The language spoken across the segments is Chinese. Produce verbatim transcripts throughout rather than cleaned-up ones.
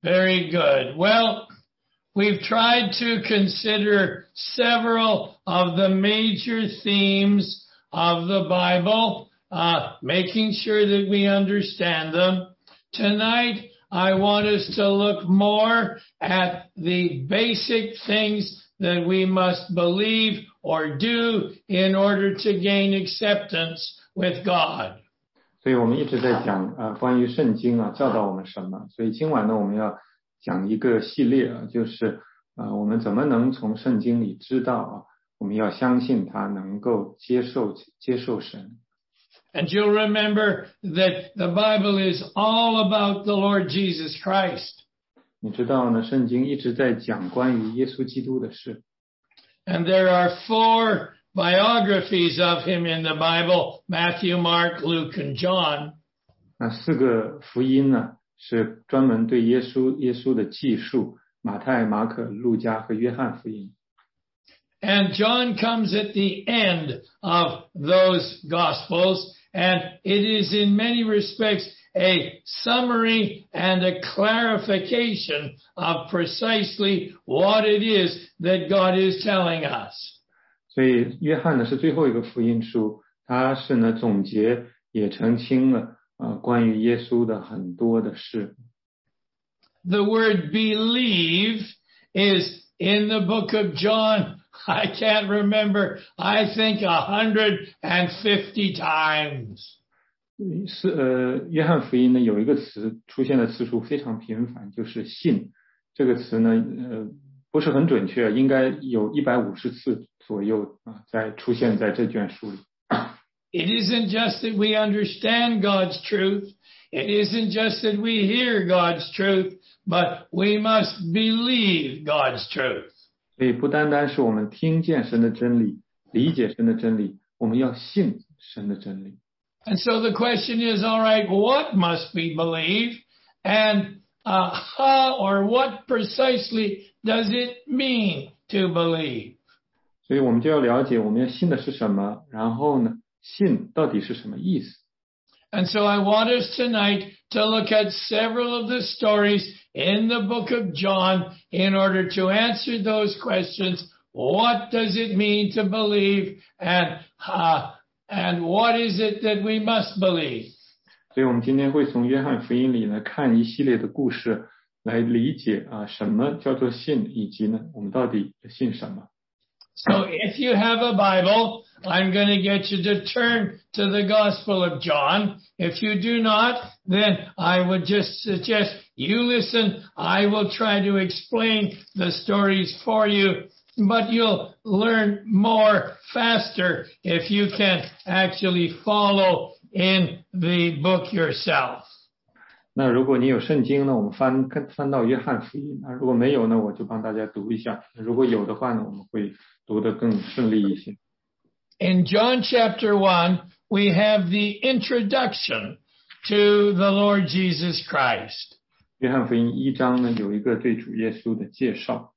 Very good. Well, we've tried to consider several of the major themes of the Bible, uh, making sure that we understand them. Tonight, I want us to look more at the basic things that we must believe or do in order to gain acceptance with God. 所以我们一直在讲啊、呃，关于圣经啊，教导我们什么。所以今晚呢，我们要讲一个系列啊，就是啊、呃，我们怎么能从圣经里知道啊，我们要相信他，能够接受接受神。 And you'll remember that the Bible is all about the Lord Jesus Christ. 你知道呢，圣经一直在讲关于耶稣基督的事。 And there are four biographies of him in the Bible: Matthew, Mark, Luke, and John. 那四个福音呢，是专门对耶稣耶稣的记述，马太、马可、路加和约翰福音。 And John comes at the end of those Gospels, and it is in many respects a summary and a clarification of precisely what it is that God is telling us. 所以约翰呢是最后一个福音书，它是呢总结也澄清了呃关于耶稣的很多的事。 The word believe is in the book of John. I can't remember. I think one hundred fifty times. 是呃，约翰福音呢有一个词出现的次数非常频繁，就是信。这个词呢，呃，不是很准确，应该有一百五十次左右啊，在出现在这卷书里。 It isn't just that we understand God's truth. It isn't just that we hear God's truth, but we must believe God's truth. 所以不单单是我们听见神的真理，理解神的真理，我们要信神的真理。 And so the question is, all right, what must we believe? And uh, how or what precisely does it mean to believe? 所以我们就要了解我们要信的是什么，然后呢，信到底是什么意思。 And so I want us tonight to look at several of the stories in the book of John in order to answer those questions. What does it mean to believe? And uh, And what is it that we must believe? 所以我们今天会从约翰福音里呢看一系列的故事，来理解啊什么叫做信，以及呢我们到底信什么。 So if you have a Bible, I'm going to get you to turn to the Gospel of John. If you do not, then I would just suggest you listen. I will try to explain the stories for you. But you'll learn more faster if you can actually follow in the book yourself. 那如果你有圣经呢，我们翻翻到约翰福音；那如果没有呢，我就帮大家读一下；如果有的话呢，我们会读得更顺利一些。 In John chapter one, we have the introduction to the Lord Jesus Christ. 约翰福音一章呢，有一个对主耶稣的介绍。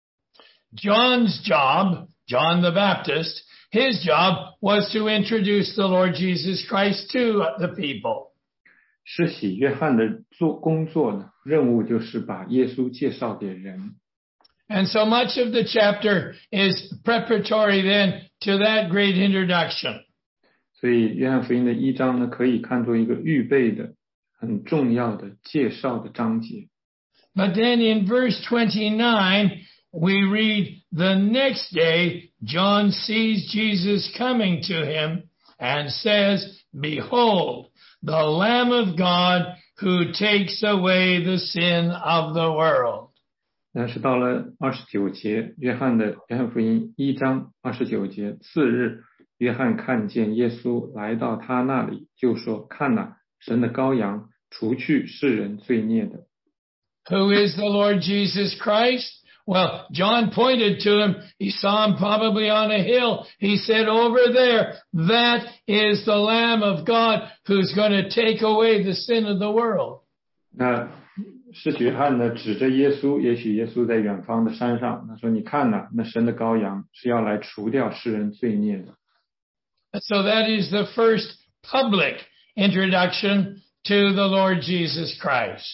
John's job, John the Baptist, his job was to introduce the Lord Jesus Christ to the people. 施洗约翰的做工作呢，任务就是把耶稣介绍给人。 And so much of the chapter is preparatory then to that great introduction. 所以约翰福音的一章呢，可以看作一个预备的、很重要的介绍的章节。 But then in verse twenty-nine, we read, the next day, John sees Jesus coming to him and says, Behold, the Lamb of God who takes away the sin of the world. 但是到了二十九节，约翰的约翰福音一章二十九节，次日，约翰看见耶稣来到他那里，就说：看哪，神的羔羊，除去世人罪孽的。 Who is the Lord Jesus Christ? Well, John pointed to him. He saw him probably on a hill. He said, over there, that is the Lamb of God who's going to take away the sin of the world. 那施洗约翰呢，指着耶稣，也许耶稣在远方的山上，他说：你看哪，那神的羔羊是要来除掉世人罪孽的。 So that is the first public introduction to the Lord Jesus Christ.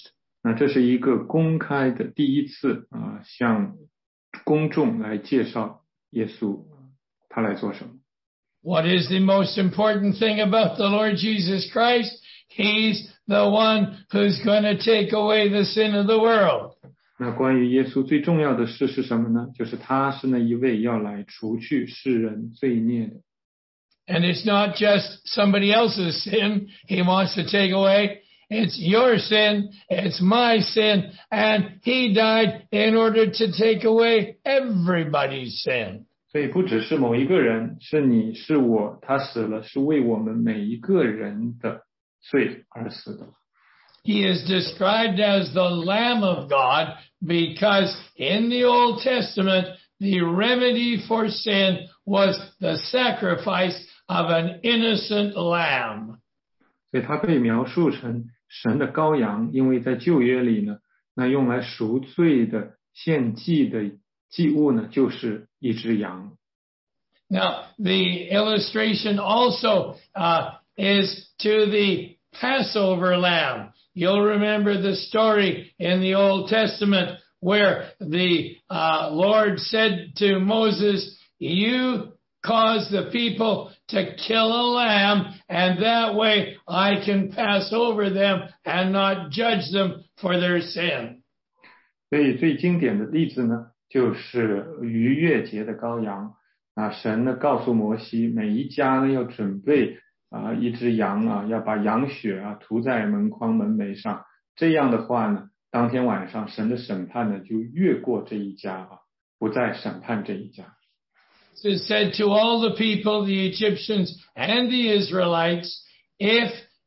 那这是一个公开的第一次啊、呃，向公众来介绍耶稣，他来做什么。 What is the most important thing about the Lord Jesus Christ? He's the one who's going to take away the sin of the world. 那关于耶稣最重要的事是什么呢？就是他是那一位要来除去世人罪孽的。 And it's not just somebody else's sin he wants to take away. It's your sin, it's my sin, and he died in order to take away everybody's sin. 所以不只是某一个人，是你是我，他死了是为我们每一个人的罪而死的。 He is described as the Lamb of God because in the Old Testament, the remedy for sin was the sacrifice of an innocent lamb. 所以他被描述成神的羔羊，因为在旧约里呢，那用来赎罪的献祭的祭物呢，就是一只羊。 Now, the illustration also uh, is to the Passover lamb. You'll remember the story in the Old Testament where the uh, Lord said to Moses, you cause the people to kill a lamb, and that way I can pass over them and not judge them for their sin. 所以最经典的例子呢，就是逾越节的羔羊啊，神呢告诉摩西，每一家呢要准备啊一只羊啊，要把羊血啊涂在门框门楣上，这样的话呢，当天晚上神的审判呢就越过这一家啊，不再审判这一家。 It said to all the people, the Egyptians and the Israelites, if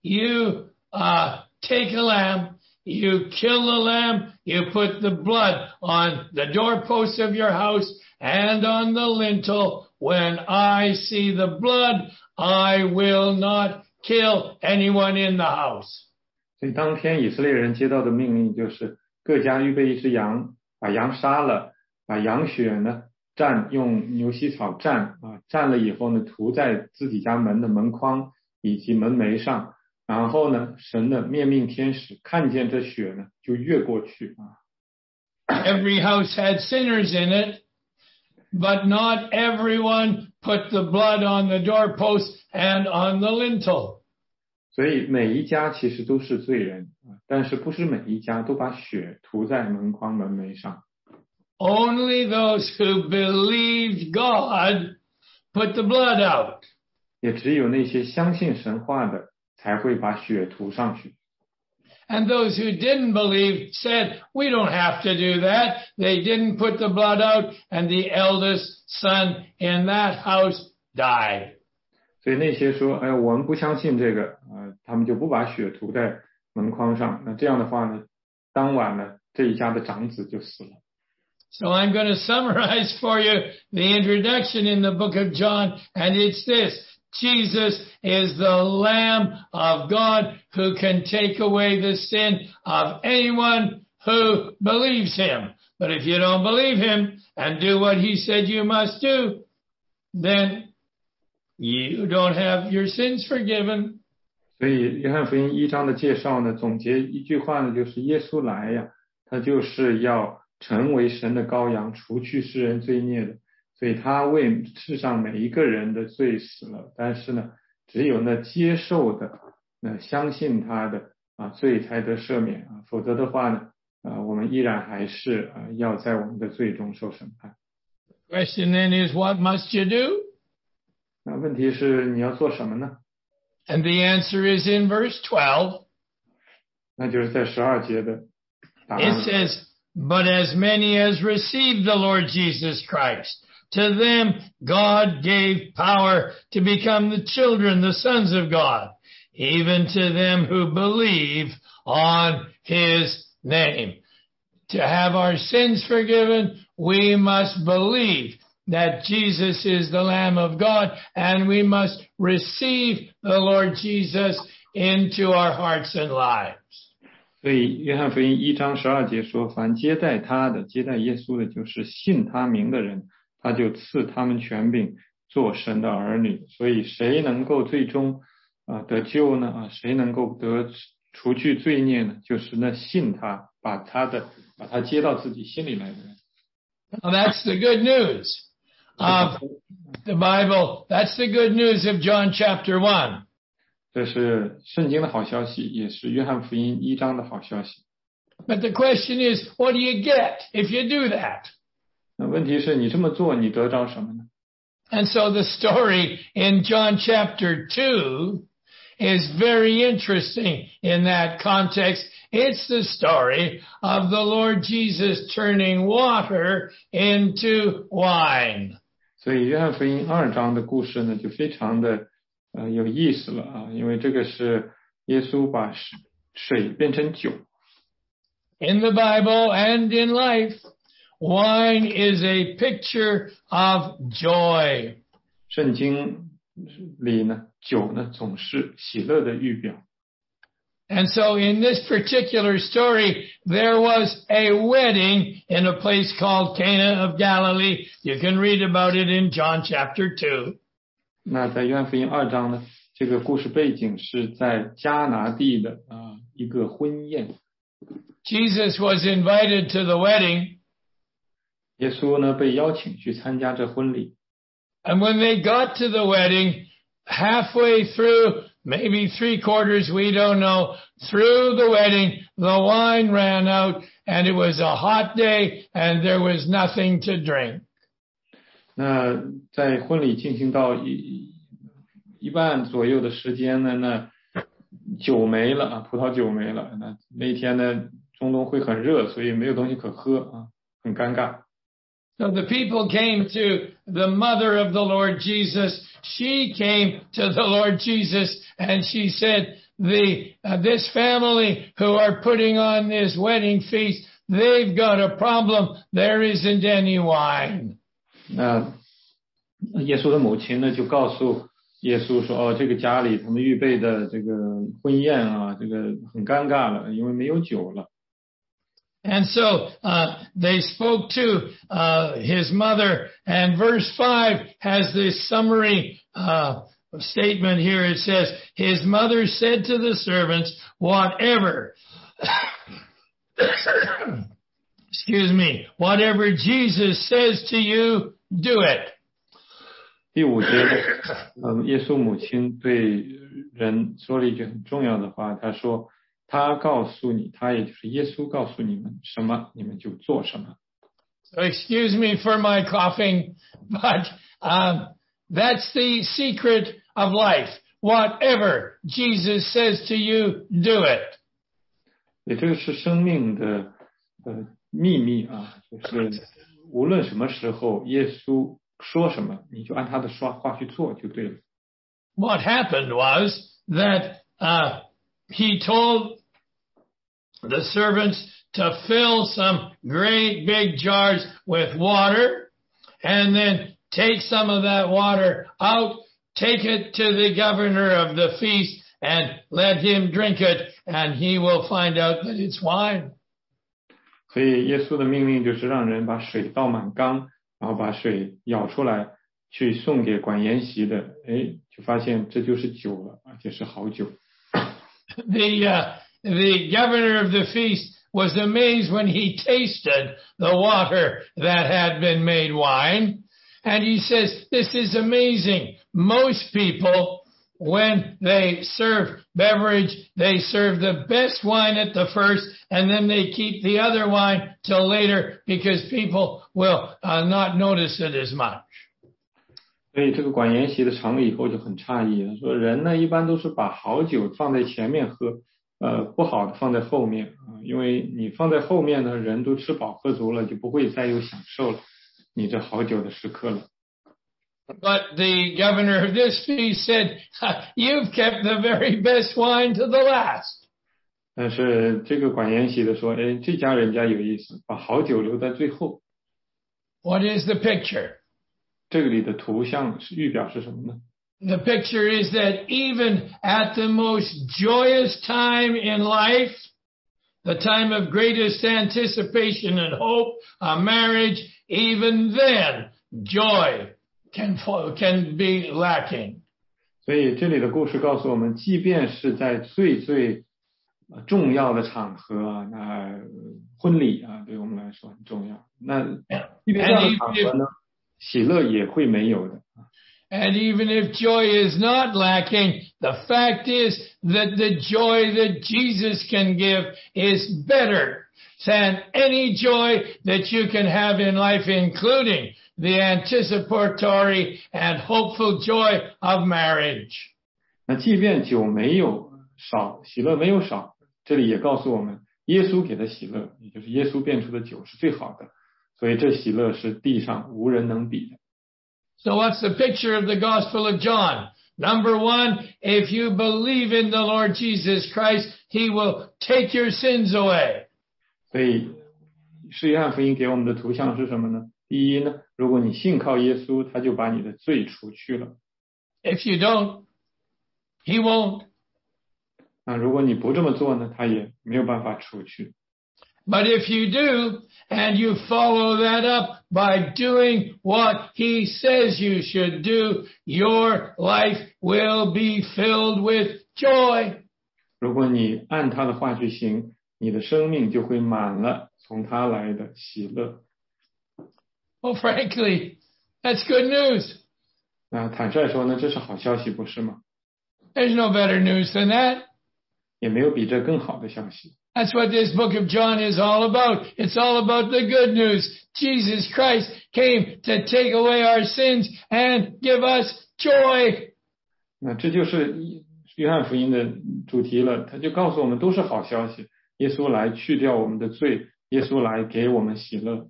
you uh, take a lamb, you kill the lamb, you put the blood on the doorpost of your house and on the lintel. When I see the blood, I will not kill anyone in the house. 所以当天以色列人接到的命令就是各家预备一只羊，把羊杀了，把羊血呢蘸用牛膝草蘸啊，蘸了以后呢涂在自己家门的门框以及门楣上，然后呢神的面命天使看见这血呢就越过去啊。 Every house had sinners in it, but not everyone put the blood on the doorpost and on the lintel. 所以每一家其实都是罪人啊，但是不是每一家都把血涂在门框门楣上。 Only those who believed God put the blood out. 也只有那些相信神话的才会把血涂上去。 And those who didn't believe said, we don't have to do that. They didn't put the blood out, and the eldest son in that house died. 所以那些说，哎，我们不相信这个，呃，他们就不把血涂在门框上。那这样的话呢，当晚呢，这一家的长子就死了。 So I'm going to summarize for you the introduction in the book of John, and it's this. Jesus is the Lamb of God who can take away the sin of anyone who believes him. But if you don't believe him and do what he said you must do, then you don't have your sins forgiven. 所以约翰福音一章的介绍呢，总结一句话呢，就是耶稣来呀，他就是要成为神的羔羊，除去世人罪孽的。所以他为世上每一个人的罪死了，但是呢，只有那接受的、那相信他的啊，罪才得赦免啊，否则的话呢，啊，我们依然还是啊要在我们的罪中受审判。 Question then is, what must you do? 那问题是你要做什么呢？ And the answer is in verse twelve. 那就是在十二节的答案。 It says, but as many as received the Lord Jesus Christ, to them God gave power to become the children, the sons of God, even to them who believe on his name. To have our sins forgiven, we must believe that Jesus is the Lamb of God, and we must receive the Lord Jesus into our hearts and lives. 所以约翰福音一章十二节说，凡接待他的，接待耶稣的，就是信他名的人，他就赐他们权柄做神的儿女。所以谁能够最终啊、呃、得救呢？啊，谁能够得除去罪孽呢，就是那信他，把他的把他接到自己心里来的人。 Now that's the good news of the Bible. That's the good news of John chapter one. 这是圣经的好消息，也是约翰福音一章的好消息。 But the question is, what do you get if you do that? 那问题是你这么做，你得着什么呢？ And so the story in John chapter two is very interesting in that context. It's the story of the Lord Jesus turning water into wine. 所以约翰福音二章的故事呢，就非常的呃有意思了啊，因为这个是耶稣把水变成酒。 In the Bible and in life, wine is a picture of joy. 圣经里呢，酒呢总是喜乐的预表。 And so in this particular story, there was a wedding in a place called Cana of Galilee. You can read about it in John chapter two. 那在约翰福音二章呢，这个故事背景是在迦拿地的啊、呃、一个婚宴。 Jesus was invited to the wedding. 耶稣呢被邀请去参加这婚礼。 And when they got to the wedding, halfway through, maybe three quarters, we don't know, through the wedding, the wine ran out and it was a hot day and there was nothing to drink. 那在婚礼进行到一一半左右的时间呢，那酒没了啊，葡萄酒没了。那那天呢，中东会很热，所以没有东西可喝啊，很尴尬。 So the people came to the mother of the Lord Jesus. She came to the Lord Jesus and she said, the, uh, this family who are putting on this wedding feast, they've got a problem. There isn't any wine. 那耶稣的母亲呢，就告诉耶稣说，哦，这个家里他们预备的这个婚宴啊，这个很尴尬了，因为没有酒了。 And so uh, they spoke to uh, his mother, and verse five has this summary uh, statement here. It says, his mother said to the servants, whatever, excuse me, whatever Jesus says to you, do it. 第五节，嗯，耶稣母亲对人说了一句很重要的话，他说。他告诉你，他也就是耶稣告诉你们什么，你们就做什么。 So excuse me for my coughing, but um, that's the secret of life. Whatever Jesus says to you, do it. 也这个是生命的呃秘密啊，就是无论什么时候，耶稣说什么，你就按他的说话去做就对了。 What happened was that uh, he told the servants to fill some great big jars with water and then take some of that water out, take it to the governor of the feast and let him drink it and he will find out that it's wine. 所以耶稣的命令就是让人把水倒满缸，然后把水舀出来去送给管筵席的，哎，就发现这就是酒了，而且是好酒。 The, uh, the governor of the feast was amazed when he tasted the water that had been made wine. And he says, this is amazing. Most people, when they serve beverage, they serve the best wine at the first, and then they keep the other wine till later because people will uh, not notice it as much. 所以这个管筵席的尝了以后就很诧异了，说人呢一般都是把好酒放在前面喝，呃，不好的放在后面啊，因为你放在后面呢，人都吃饱喝足了，就不会再有享受了你这好酒的时刻了。 But the governor of this feast said, you've kept the very best wine to the last. 但是这个管筵席的说，哎，这家人家有意思，把好酒留在最后。 What is the picture? 这个里的图像是预表是什么呢？ The picture is that even at the most joyous time in life, the time of greatest anticipation and hope, a marriage, even then, joy can can be lacking. 所以这里的故事告诉我们，即便是在最最重要的场合啊，那婚礼啊，对我们来说很重要。那即便这样的场合呢，喜乐也会没有的。 And even if joy is not lacking, the fact is that the joy that Jesus can give is better than any joy that you can have in life, including the anticipatory and hopeful joy of marriage. 那即便酒没有少，喜乐没有少，这里也告诉我们，耶稣给的喜乐，也就是耶稣变出的酒是最好的，所以这喜乐是地上无人能比的。 So what's the picture of the Gospel of John? Number one, if you believe in the Lord Jesus Christ, He will take your sins away. 所以，是约翰福音给我们的图像是什么呢？第一呢，如果你信靠耶稣，他就把你的罪除去了。 If you don't, He won't. 那如果你不这么做呢，他也没有办法除去。 But if you do, and you follow that up by doing what He says you should do, your life will be filled with joy. 如果你按他的话去行，你的生命就会满了从他来的喜乐。 Well, frankly, that's good news. 那坦率说呢，这是好消息，不是吗？ There's no better news than that. 也没有比这更好的消息。 That's what this book of John is all about. It's all about the good news. Jesus Christ came to take away our sins and give us joy. 那这就是约翰福音的主题了，他就告诉我们都是好消息。耶稣来去掉我们的罪，耶稣来给我们喜乐。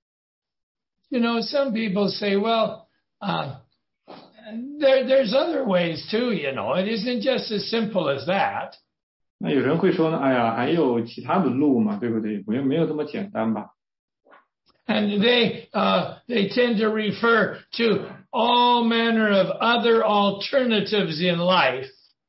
You know, some people say, well, uh, there, there's other ways too, you know. It isn't just as simple as that. 那有人会说呢，哎呀，还有其他的路嘛，对不对？没有没有这么简单吧？ And they uh, they tend to refer to all manner of other alternatives in life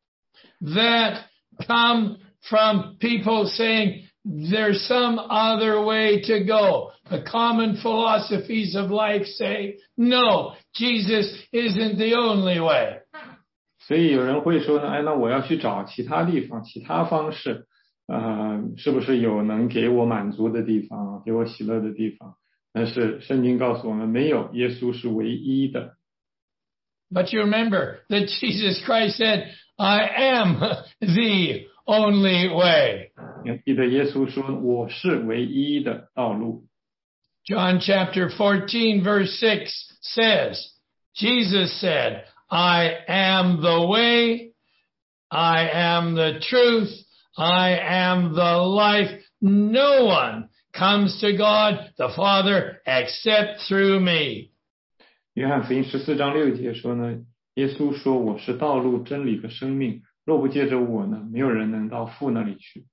that come from people saying there's some other way to go. The common philosophies of life say, no, Jesus isn't the only way. 所以有人会说呢，哎，那我要去找其他地方、其他方式，呃，是不是有能给我满足的地方，给我喜乐的地方？但是圣经告诉我们，没有，耶稣是唯一的。 But you remember that Jesus Christ said, I am the only way. 记得耶稣说，我是唯一的道路。 John chapter fourteen verse six says, Jesus said, I am the way, I am the truth, I am the life. No one comes to God the Father except through me. 约翰福音十四章六节说呢，耶稣说我是道路、真理和生命，若不借着我呢，没有人能到父那里去。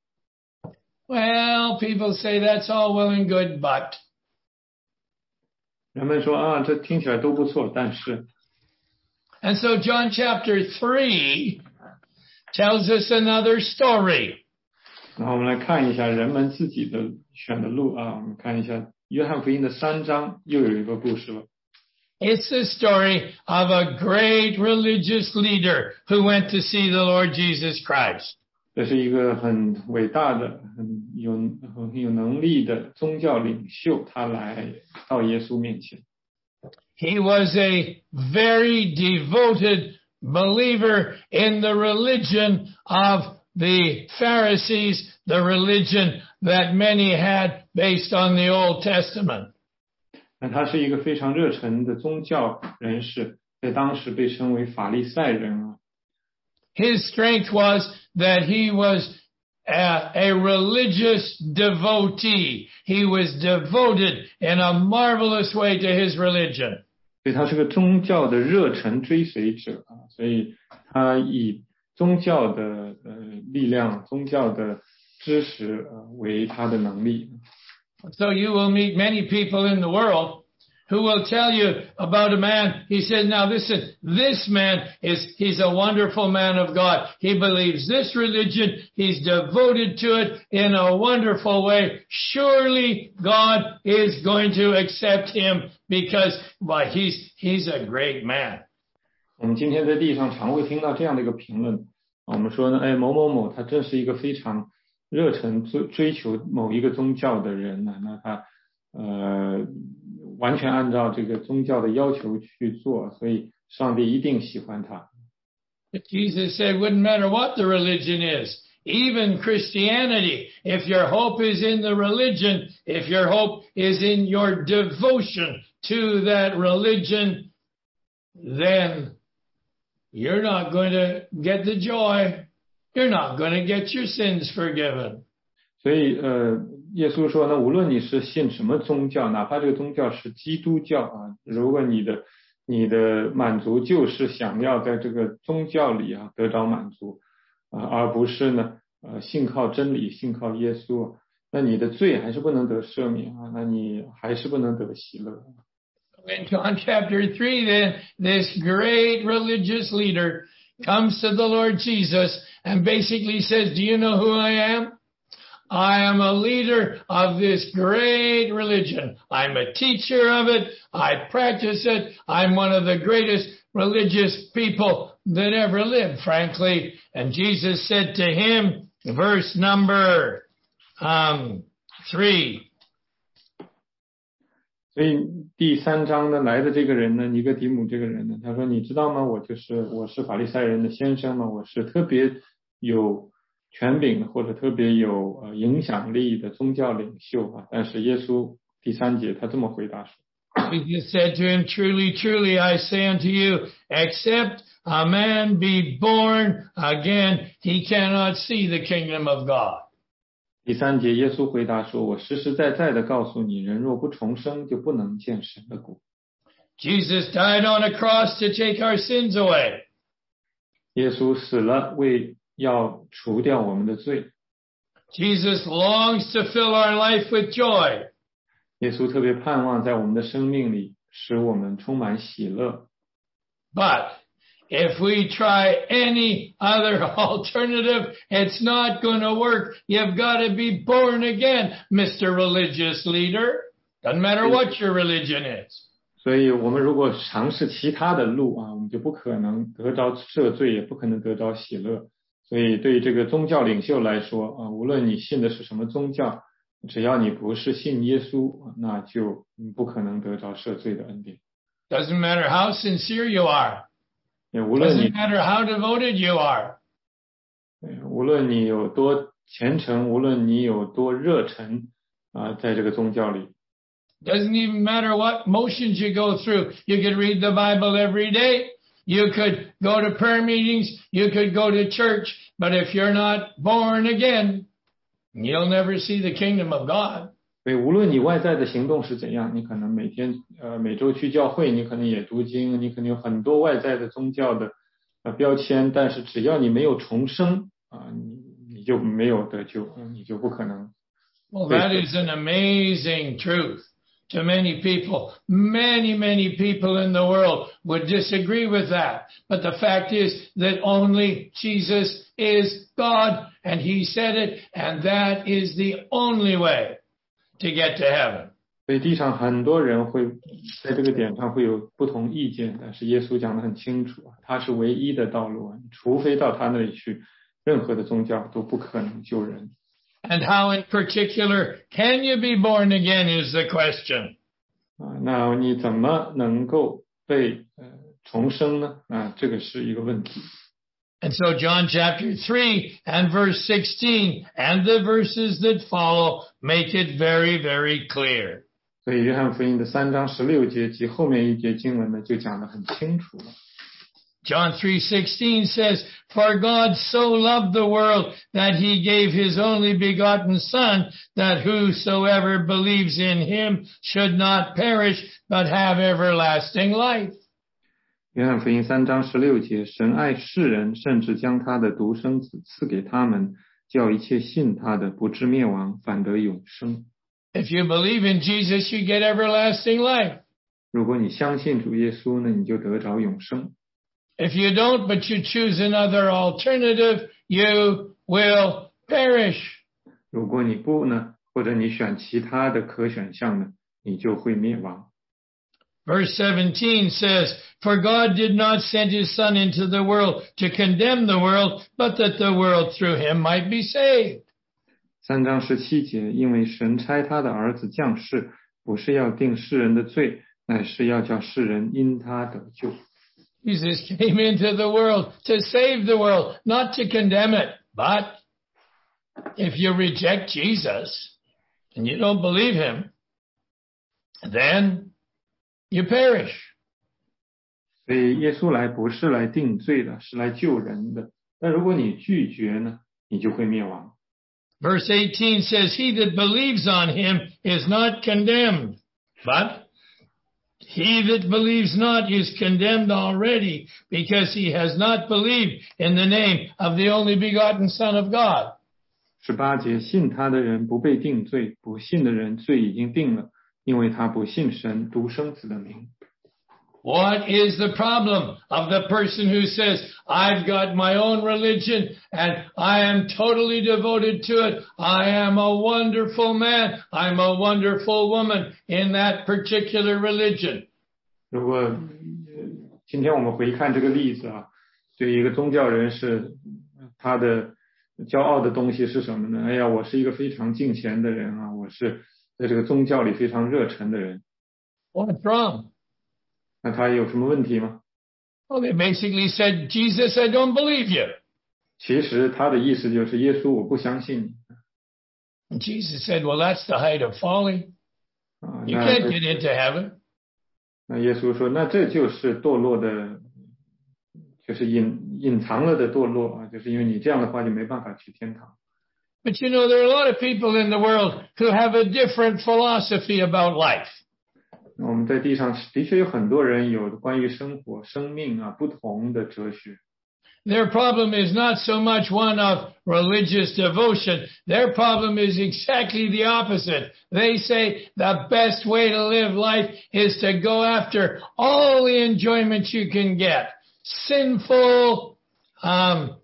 Well, people say that's all well and good, but 人们说啊，这听起来都不错，但是 And so John chapter three tells us another story. 然后我们来看一下人们自己的选的路啊，我们看一下约翰福音的三章又有一个故事了。 It's the story of a great religious leader who went to see the Lord Jesus Christ. 这是一个很伟大的、很有很有能力的宗教领袖，他来到耶稣面前。 He was a very devoted believer in the religion of the Pharisees, the religion that many had based on the Old Testament. 那他是一个非常热忱的宗教人士，在当时被称为法利赛人啊。 His strength was that he was a, a religious devotee. He was devoted in a marvelous way to his religion. 所以他是个宗教的热忱追随者啊，所以他以宗教的呃力量、宗教的知识呃为他的能力。 So you will meet many people in the world who will tell you about a man. He said, now listen, this man is, he's a wonderful man of God. He believes this religion. He's devoted to it in a wonderful way. Surely God is going to accept him because, well, he's, he's a great man. 我们今天在地上常会听到这样的一个评论，我们说呢，哎，某某某他真是一个非常热忱追追求某一个宗教的人呢，那他呃完全按照这个宗教的要求去做，所以上帝一定喜欢他。 Jesus said, wouldn't matter what the religion is, even Christianity, if your hope is in the religion, if your hope is in your devotion to that religion, then you're not going to get the joy. You're not going to get your sins forgiven. 所以呃，耶稣说呢，无论你是信什么宗教，哪怕这个宗教是基督教啊，如果你的你的满足就是想要在这个宗教里啊得着满足啊，而不是呢呃信靠真理，信靠耶稣，那你的罪还是不能得赦免啊，那你还是不能得喜乐。 In John chapter three, then, this great religious leader comes to the Lord Jesus and basically says, do you know who I am? I am a leader of this great religion. I'm a teacher of it. I practice it. I'm one of the greatest religious people that ever lived, frankly. And Jesus said to him, verse number um, three. 所以第三章呢来的这个人呢，尼哥底母这个人呢，他说你知道吗？我就是我是法利赛人的先生嘛，我是特别有权柄或者特别有呃影响力的宗教领袖啊。但是耶稣第三节他这么回答说 Jesus said to him, truly, truly, I say unto you, except a man be born again, he cannot see the kingdom of God. 第三节耶稣回答说，我实实在在的告诉你，人若不重生，就不能见神的国。 Jesus died on a cross to take our sins away. 耶稣死了，为要除掉我们的罪。 Jesus longs to fill our life with joy. 耶稣特别盼望在我们的生命里使我们充满喜乐。 But if we try any other alternative, it's not going to work. You've got to be born again, Mister Religious Leader. Doesn't matter what your religion is. 所以我们如果尝试其他的路啊，我们就不可能得着赦罪，也不可能得着喜乐。所以对于这个宗教领袖来说啊，无论你信的是什么宗教，只要你不是信耶稣，那就不可能得着赦罪的恩典。 Doesn't matter how sincere you are. 也无论你 Doesn't matter how devoted you are. 无论你有多虔诚，无论你有多热忱啊，在这个宗教里。 Doesn't even matter what motions you go through. You could read the Bible every day. You could go to prayer meetings. You could go to church. But if you're not born again, you'll never see the kingdom of God. 所以无论你外在的行动是怎样，你可能每天呃每周去教会，你可能也读经，你可能有很多外在的宗教的呃标签，但是只要你没有重生啊，你你就没有得救，你就不可能。 Well, that is an amazing truth. To many people, many, many people in the world would disagree with that. But the fact is that only Jesus is God, and he said it, and that is the only way to get to heaven. 所以地上很多人会在这个点上会有不同意见，但是耶稣讲得很清楚，他是唯一的道路，除非到他那里去，任何的宗教都不可能救人。 And how in particular can you be born again is the question. 啊，那你怎么能够被呃重生呢？啊，这个是一个问题。 And so John chapter three and verse sixteen and the verses that follow make it very, very clear. 所以约翰福音的三章十六节及后面一节经文呢，就讲得很清楚了。 John three sixteen says, For God so loved the world that he gave his only begotten Son, that whosoever believes in him should not perish, but have everlasting life. 约翰福音三章十六节，神爱世人，甚至将他的独生子赐给他们，叫一切信他的不至灭亡，反得永生。 If you believe in Jesus, you get everlasting life. 如果你相信主耶稣呢，你就得着永生。 If you don't, but you choose another alternative, you will perish. 如果你不呢，或者你选其他的可选项呢，你就会灭亡。 Verse seventeen says, For God did not send his Son into the world to condemn the world, but that the world through him might be saved. 三章十七节，因为神差他的儿子降世，不是要定世人的罪，乃是要叫世人因他得救。 Jesus came into the world to save the world, not to condemn it. But if you reject Jesus and you don't believe him, then you perish. 所以耶稣来不是来定罪的，是来救人的。但如果你拒绝呢，你就会灭亡。 Verse eighteen says, He that believes on him is not condemned, but he that believes not is condemned already, because he has not believed in the name of the only begotten Son of God. 十八节，信他的人不被定罪，不信的人罪已经定了，因为他不信神独生子的名。 What is the problem of the person who says, I've got my own religion and I am totally devoted to it. I am a wonderful man. I'm a wonderful woman in that particular religion. 如果今天我们回看这个例子啊，对一个宗教人士，他的骄傲的东西是什么呢？哎呀，我是一个非常敬虔的人啊，我是在这个宗教里非常热忱的人。 What's wrong? 那他有什么问题吗？ Well, they basically said, Jesus, I don't believe you. 其实他的意思就是耶稣，我不相信你。 And Jesus said, well, that's the height of folly. You can't get into heaven. 那耶稣说，那这就是堕落的，就是隐隐藏了的堕落啊，就是因为你这样的话就没办法去天堂。 But you know, there are a lot of people in the world who have a different philosophy about life. 我们在地上的确有很多人有关于生活、生命啊不同的哲学。 Their problem is not so much one of religious devotion. Their problem is exactly the opposite. They say the best way to live life is to go after all the enjoyment you can get. Sinful, um,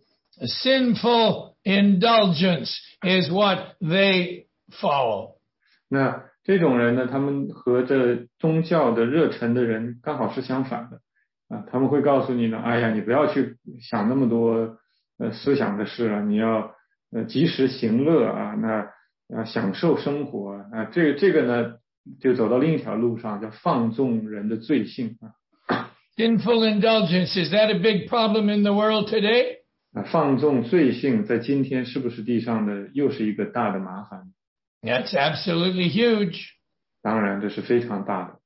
sinful indulgence is what they follow. 那这种人呢，他们和这宗教的热忱的人刚好是相反的啊，他们会告诉你呢，哎呀，你不要去想那么多呃思想的事啊，你要呃及时行乐啊，那要享受生活啊，这这个呢就走到另一条路上，叫放纵人的罪性啊。 Sinful indulgence, is that a big problem in the world today? 啊，放纵罪性在今天是不是地上的又是一个大的麻烦？ That's absolutely huge. 当然，这是非常大的。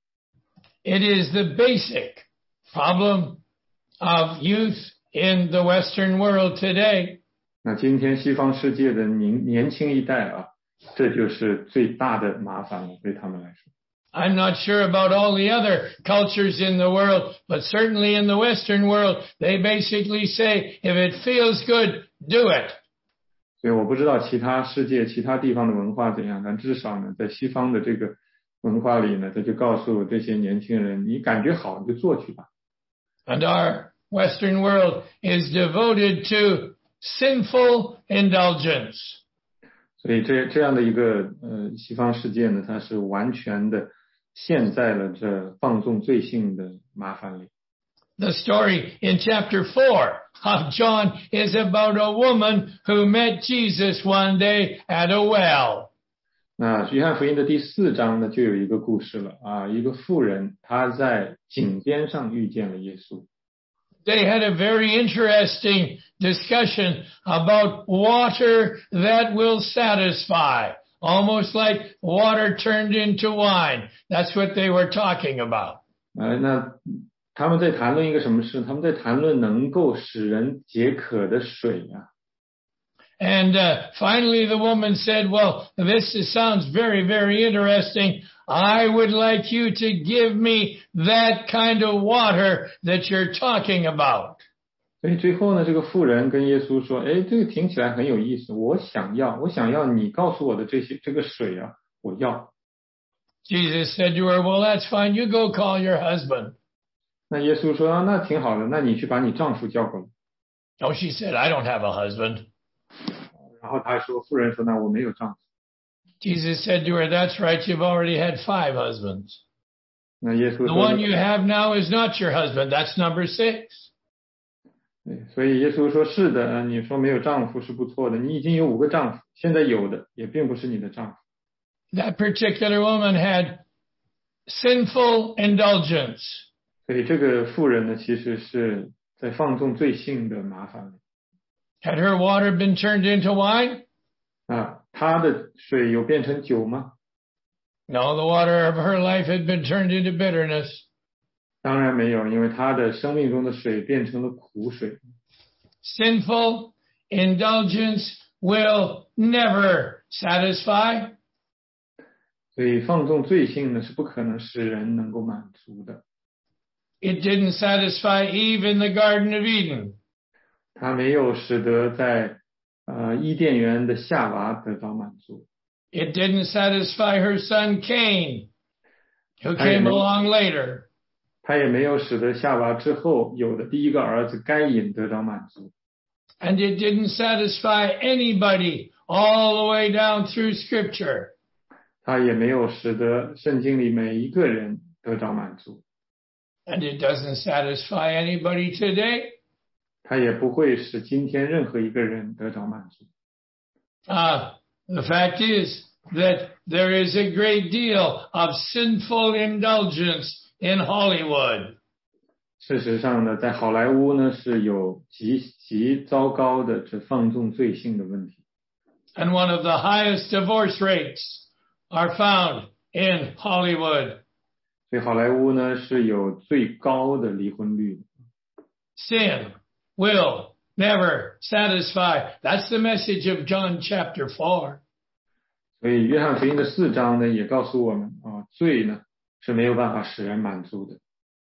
It is the basic problem of youth in the Western world today. 那今天西方世界的年年轻一代啊，这就是最大的麻烦了，对他们来说。 I'm not sure about all the other cultures in the world, but certainly in the Western world, they basically say, if it feels good, do it. 所以我不知道其他世界其他地方的文化怎样，但至少呢，在西方的这个文化里呢，他就告诉这些年轻人，你感觉好你就做去吧。 And our Western world is devoted to sinful indulgence. 所以这这样的一个呃西方世界呢，它是完全的陷在了这放纵罪性的麻烦里。 The story in chapter four of John is about a woman who met Jesus one day at a well. 那约翰福音的第四章呢，就有一个故事了啊，一个妇人她在井边上遇见了耶稣。 They had a very interesting discussion about water that will satisfy, almost like water turned into wine. That's what they were talking about. 呃，那他们在谈论一个什么事？他们在谈论能够使人解渴的水啊。 And uh, finally the woman said, well, this sounds very, very interesting. I would like you to give me that kind of water that you're talking about. 所以最后呢，这个妇人跟耶稣说，哎，这个听起来很有意思，我想要，我想要你告诉我的这些这个水啊，我要。 Jesus said to her, well, that's fine. You go call your husband. 那耶稣说，啊，那挺好的，那你去把你丈夫叫过来。 Oh, she said, I don't have a husband. 然后他说，妇人说，那我没有丈夫。 Jesus said to her, that's right. You've already had five husbands. 那耶稣说 The one you have now is not your husband. That's number six. 对，所以耶稣说是的，你说没有丈夫是不错的，你已经有五个丈夫，现在有的也并不是你的丈夫。 That particular woman had sinful indulgence. 所以这个妇人呢，其实是在放纵罪性的麻烦。 Had her water been turned into wine? 啊，她的水有变成酒吗？ No, the water of her life had been turned into bitterness. 当然没有，因为她的生命中的水变成了苦水。 Sinful indulgence will never satisfy. 所以放纵罪性呢，是不可能使人能够满足的。 It didn't satisfy Eve in the Garden of Eden. 它没有使得在呃伊甸园的夏娃得到满足。 It didn't satisfy her son Cain, who came along later. 它也没有使得夏娃之后有的第一个儿子该隐得到满足。 And it didn't satisfy anybody all the way down through Scripture. 它也没有使得圣经里每一个人得到满足。 And it doesn't satisfy anybody today. 它也不会使今天任何一个人得到满足。 Uh, the fact is that there is a great deal of sinful indulgence in Hollywood. 事实上呢，在好莱坞呢是有极极糟糕的这放纵罪性的问题。 And one of the highest divorce rates are found in Hollywood. 所以好莱坞呢是有最高的离婚率。 Sin will never satisfy. That's the message of John chapter four. 所以约翰福音的四章呢也告诉我们啊，罪呢是没有办法使人满足的。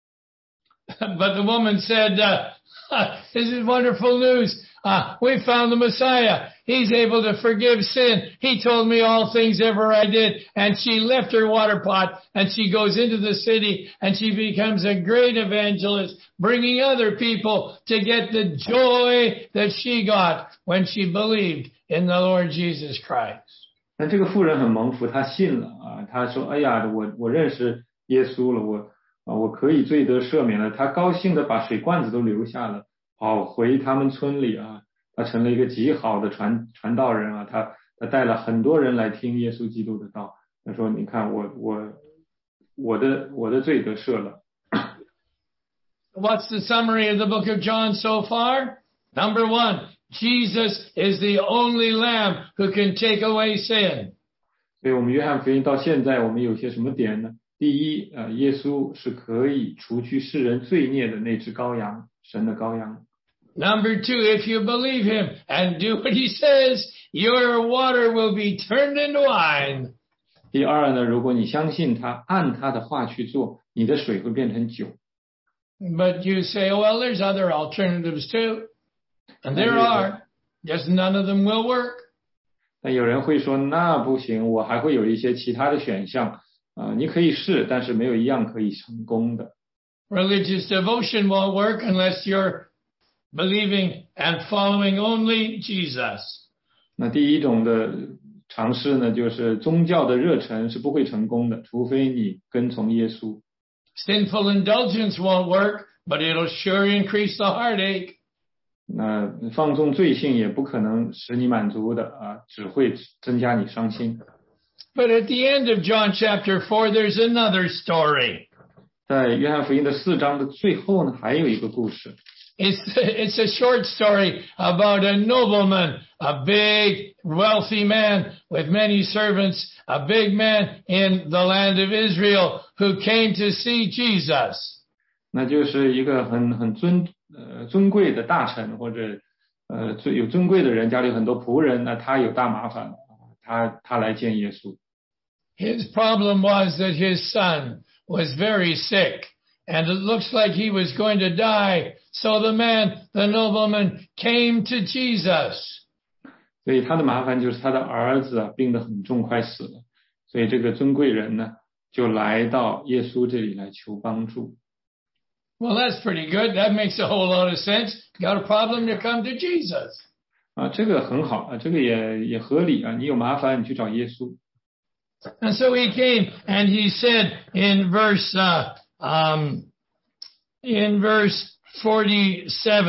But the woman said, uh, this is wonderful news. Uh, we found the Messiah. He's able to forgive sin. He told me all things ever I did. And she left her water pot and she goes into the city and she becomes a great evangelist, bringing other people to get the joy that she got when she believed in the Lord Jesus Christ. 但这个妇人很蒙福，她信了啊，她说：“哎呀，我我认识耶稣了，我啊我可以罪得赦免了。”她高兴的把水罐子都留下了，跑回他们村里啊，她成了一个极好的传传道人啊，她她带了很多人来听耶稣基督的道。她说：“你看我我我的我的罪得赦了。” What's the summary of the book of John so far? Number one, Jesus is the only lamb who can take away sin. 所以我们约翰福音到现在我们有些什么点呢？第一，呃，耶稣是可以除去世人罪孽的那只羔羊，神的羔羊。 Number two, if you believe him and do what he says, your water will be turned into wine. 第二呢，如果你相信他，按他的话去做，你的水会变成酒。 But you say, oh, well, there's other alternatives too. And there are. Just none of them will work. 但有人会说，那不行，我还会有一些其他的选项啊、呃，你可以试，但是没有一样可以成功的。 Religious devotion won't work unless you're believing and following only Jesus. 那第一种的尝试呢，就是宗教的热忱是不会成功的，除非你跟从耶稣。 Sinful indulgence won't work, but it'll sure increase the heartache. 那放纵罪性也不可能使你满足的啊，只会增加你伤心。 But at the end of John chapter four, there's another story. 在约翰福音的四章的最后呢，还有一个故事。 It's it's a short story about a nobleman, a big, wealthy man with many servants, a big man in the land of Israel who came to see Jesus. 那就是一个很很尊呃尊贵的大臣或者呃最有尊贵的人，家里有很多仆人，那他有大麻烦了，他他来见耶稣。 His problem was that his son was very sick, and it looks like he was going to die. So the man, the nobleman, came to Jesus. 所以他的麻烦就是他的儿子啊病得很重，快死了。所以这个尊贵人呢，就来到耶稣这里来求帮助。 Well, that's pretty good. That makes a whole lot of sense. Got a problem, you come to Jesus. 啊，这个很好啊，这个也也合理啊。你有麻烦，你去找耶稣。 And so he came, and he said in verse uh, um, in verse forty-seven,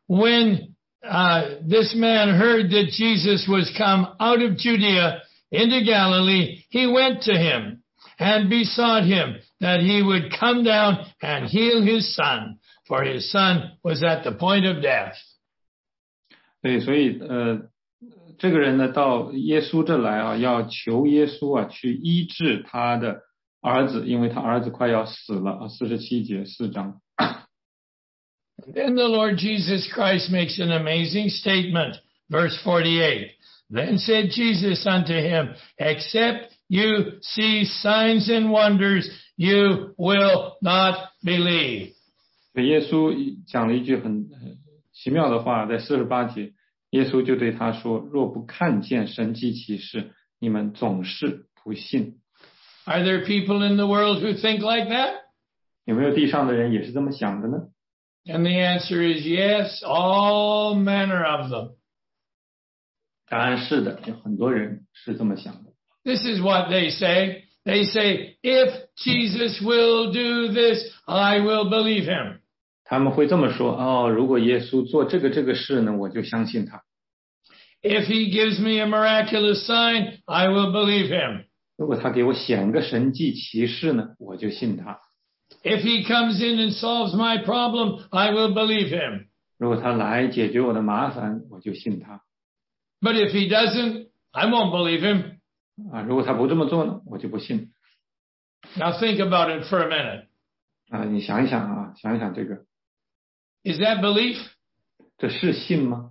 when uh, this man heard that Jesus was come out of Judea into Galilee, he went to him and besought him that he would come down and heal his son, for his son was at the point of death. 对，所以呃，这个人呢到耶稣这来啊，要求耶稣啊去医治他的儿子，因为他儿子快要死了啊。四十七节四章。 Then the Lord Jesus Christ makes an amazing statement, verse forty-eight. Then said Jesus unto him, except you see signs and wonders, you will not believe. 耶稣讲了一句很奇妙的话，在四十八节，耶稣就对他说：若不看见神迹奇事，你们总是不信。 Are there people in the world who think like that? 有没有地上的人也是这么想的呢？ And the answer is yes, all manner of them. 答案是的，有很多人是这么想的。 This is what they say. They say, if Jesus will do this, I will believe him. 他们会这么说：哦，如果耶稣做这个这个事呢，我就相信他。 If he gives me a miraculous sign, I will believe him. 如果他给我显个神迹奇事呢，我就信他。 If he comes in and solves my problem, I will believe him. 如果他来解决我的麻烦，我就信他。 But if he doesn't, I won't believe him. 啊，如果他不这么做呢，我就不信。 Now think about it for a minute. 啊，你想一想啊，想一想这个。 Is that belief? 这是信吗？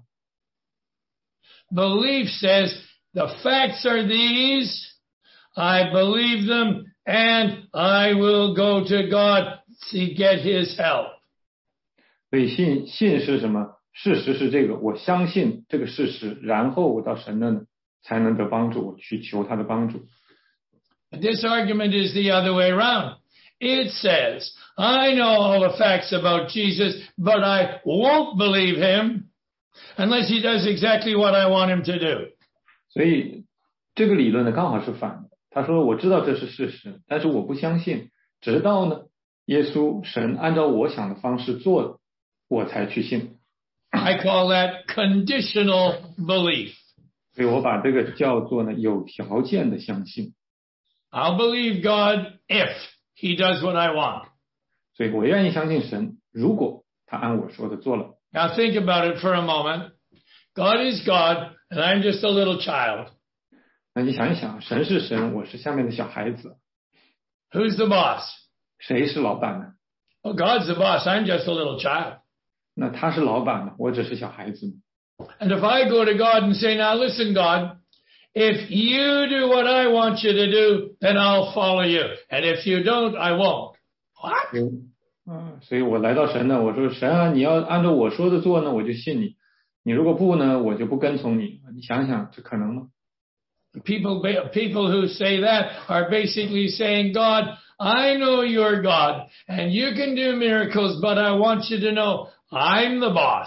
Belief says, the facts are these, I believe them, and I will go to God to get his help. 所以信信是什么？事实是这个，我相信这个事实，然后我到神那呢，才能得帮助，我去求他的帮助。 This argument is the other way around. It says, I know all the facts about Jesus, but I won't believe him unless he does exactly what I want him to do. 所以这个理论呢，刚好是反的。他说我知道这是事实，但是我不相信，直到呢耶稣神按照我想的方式做，我才去信。 I call that conditional belief. 所以我把这个叫做呢有条件的相信。 I'll believe God if he does what I want. 所以我愿意相信神，如果他按我说的做了。 Now think about it for a moment. God is God, and I'm just a little child. 那你想一想，神是神，我是下面的小孩子。 Who's the boss? 谁是老板呢？ Oh, God's the boss. I'm just a little child. 那他是老板呢，我只是小孩子。 And if I go to God and say, now listen, God, if you do what I want you to do, then I'll follow you. And if you don't, I won't. What? 嗯，所以我来到神呢，我说神啊，你要按照我说的做呢，我就信你。你如果不呢，我就不跟从你。你想想，这可能吗？ People, people who say that are basically saying, God, I know you're God and you can do miracles, but I want you to know I'm the boss.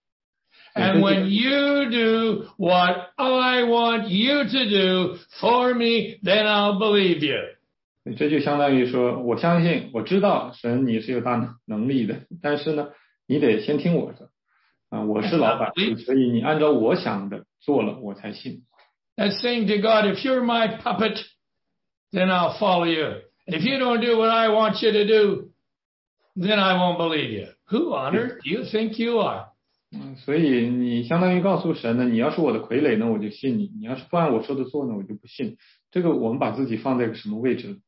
And when you do what I want you to do for me, then I'll believe you. 这就相当于说，我相信，我知道神你是有大能力的，但是呢，你得先听我的啊，我是老板，所以你按照我想的做了，我才信。 That's saying to God, if you're my puppet, then I'll follow you. And if you don't do what I want you to do, then I won't believe you. Who on earth do you think you are? 嗯，所以你相当于告诉神呢，你要是我的傀儡呢，我就信你；你要是不按我说的做呢，我就不信。这个我们把自己放在个什么位置？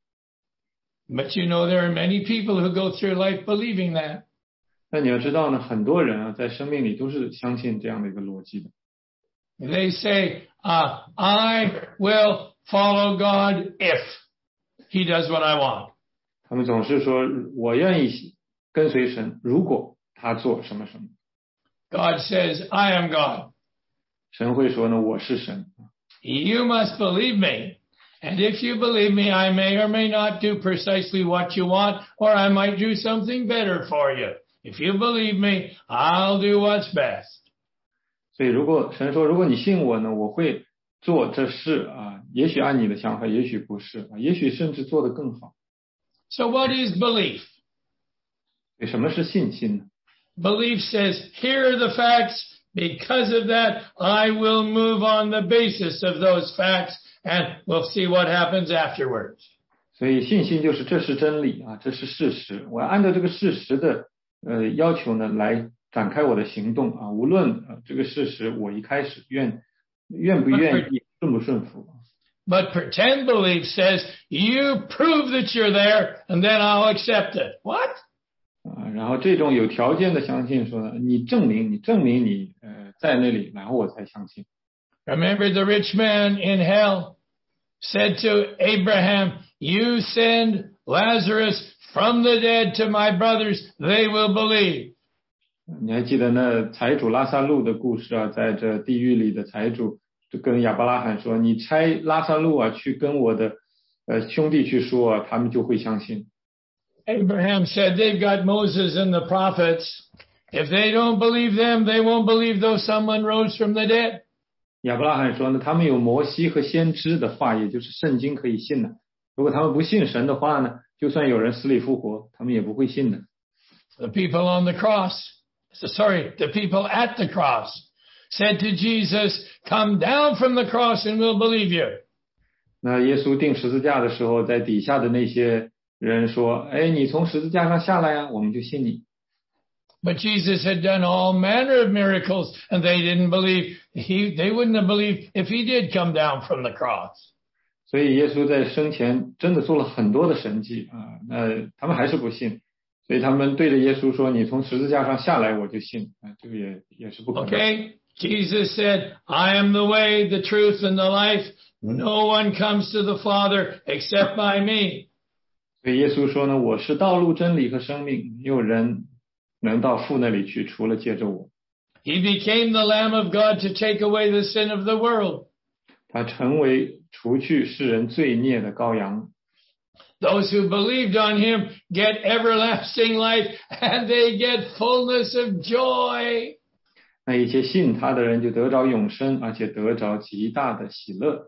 But you know, there are many people who go through life believing that. 但你要知道呢，很多人啊，在生命里都是相信这样的一个逻辑的。 They say, uh, I will follow God if he does what I want. 他们总是说，我愿意跟随神，如果他做什么什么。 God says, I am God. 神会说呢，我是神。 You must believe me. And if you believe me, I may or may not do precisely what you want, or I might do something better for you. If you believe me, I'll do what's best. 所以如果神说，如果你信我呢，我会做这事啊，也许按你的想法，也许不是啊，也许甚至做得更好。 So what is belief? 什么是信心呢？ belief says, here are the facts. Because of that, I will move on the basis of those facts, and we'll see what happens afterwards. 所以信心就是这是真理啊，这是事实。我要按照这个事实的呃要求呢来展开我的行动啊，无论、呃、这个事实我一开始愿愿不愿意，顺不顺服。 But pretend belief says, you prove that you're there, and then I'll accept it. What? 啊，然后这种有条件的相信说呢，你证明你证明你呃在那里，然后我才相信。 Remember the rich man in hell said to Abraham, you send Lazarus from the dead to my brothers, they will believe. 你还记得那财主拉萨路的故事啊，在这地狱里的财主就跟亚伯拉罕说，你差拉萨路啊去跟我的呃兄弟去说啊，他们就会相信。 Abraham said, they've got Moses and the prophets. If they don't believe them, they won't believe though someone rose from the dead. 亚伯拉罕说呢，他们有摩西和先知的话，也就是圣经可以信的。如果他们不信神的话呢，就算有人死里复活，他们也不会信的。 The people on the cross, sorry, the people at the cross said to Jesus, come down from the cross and we'll believe you. 那耶稣钉十字架的时候，在底下的那些人说，哎，你从十字架上下来呀，我们就信你。 But Jesus had done all manner of miracles, and they didn't believe. He, they wouldn't have believed if he did come down from the cross. 所以耶稣在生前真的做了很多的神迹啊，那他们还是不信，所以他们对着耶稣说：“你从十字架上下来，我就信。”啊，这个也也是不可能。 Okay, Jesus said, "I am the way, the truth, and the life. No one comes to the Father except by me." 所以耶稣说呢：“我是道路、真理和生命，没有人能到父那里去，除了借着我。” He became the Lamb of God to take away the sin of the world. 他成为除去世人罪孽的羔羊。 Those who believed on him get everlasting life, and they get fullness of joy. 那一些信他的人就得着永生，而且得着极大的喜乐。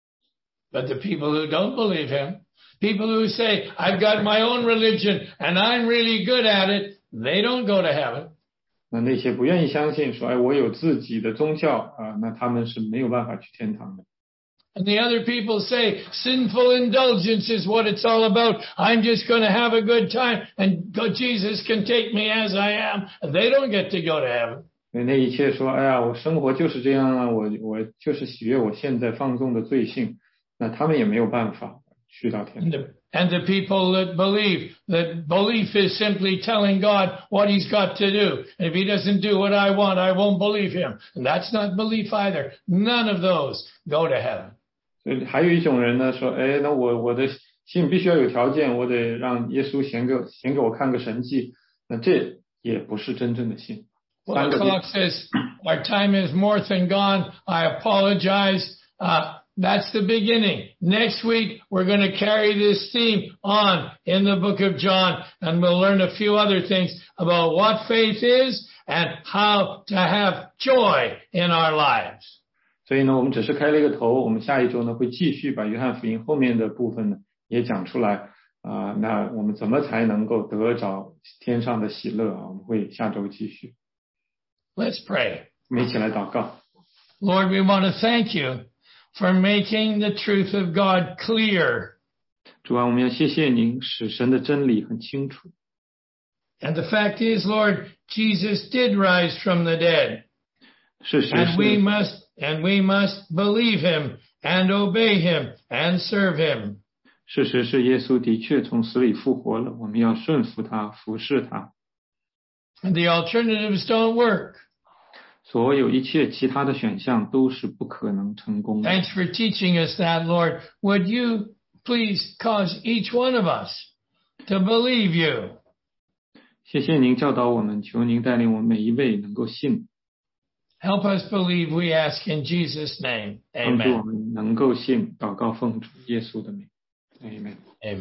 But the people who don't believe him, people who say, I've got my own religion and I'm really good at it, they don't go to heaven. 那那些不愿意相信说，哎，我有自己的宗教啊，那他们是没有办法去天堂的。 And the other people say, sinful indulgence is what it's all about. I'm just going to have a good time and God, Jesus can take me as I am. And they don't get to go to heaven. 那一切说，哎呀，我生活就是这样啊，我我就是喜悦我现在放纵的罪性，那他们也没有办法去到天堂。 And the people that believe, that belief is simply telling God what he's got to do. And if he doesn't do what I want, I won't believe him. And that's not belief either. None of those go to heaven. 所以还有一种人呢，说，哎，那我我的信必须要有条件，我得让耶稣显给显给我看个神迹，那这也不是真正的信。 Well, the clock says our time is more than gone. I apologize. Uh, That's the beginning. Next week, we're going to carry this theme on in the book of John, and we'll learn a few other things about what faith is and how to have joy in our lives. 所以呢，我们只是开了一个头，我们下一周呢会继续把约翰福音后面的部分呢也讲出来啊、呃。那我们怎么才能够得着天上的喜乐啊？我们会下周继续。 Let's pray. 我们一起来祷告。 Lord, we want to thank you for making the truth of God clear. 主啊，我们要谢谢您，使神的真理很清楚。 And the fact is, Lord, Jesus did rise from the dead. 事实是 And we must, and we must believe him and obey him and serve him. 事实是耶稣的确从死里复活了，我们要顺服他，服侍他。 And the alternatives don't work. 所有一切其他的选项都是不可能成功的。 Thanks for teaching us that, Lord. Would you please cause each one of us to believe you? 谢谢您教导我们，求您带领我们每一位能够信。 Help us believe, we ask in Jesus' name. 帮助我 Amen. 们能够信，祷告奉主耶稣的名。Amen.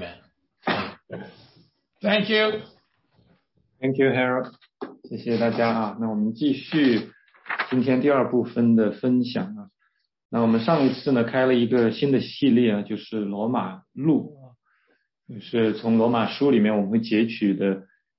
Amen. Thank you. Thank you, Harold. 谢谢大家啊。那我们继续今天第二部分的分享啊。那我们上一次呢开了一个新的系列啊，就是罗马录啊，就是从罗马书里面我们会截取的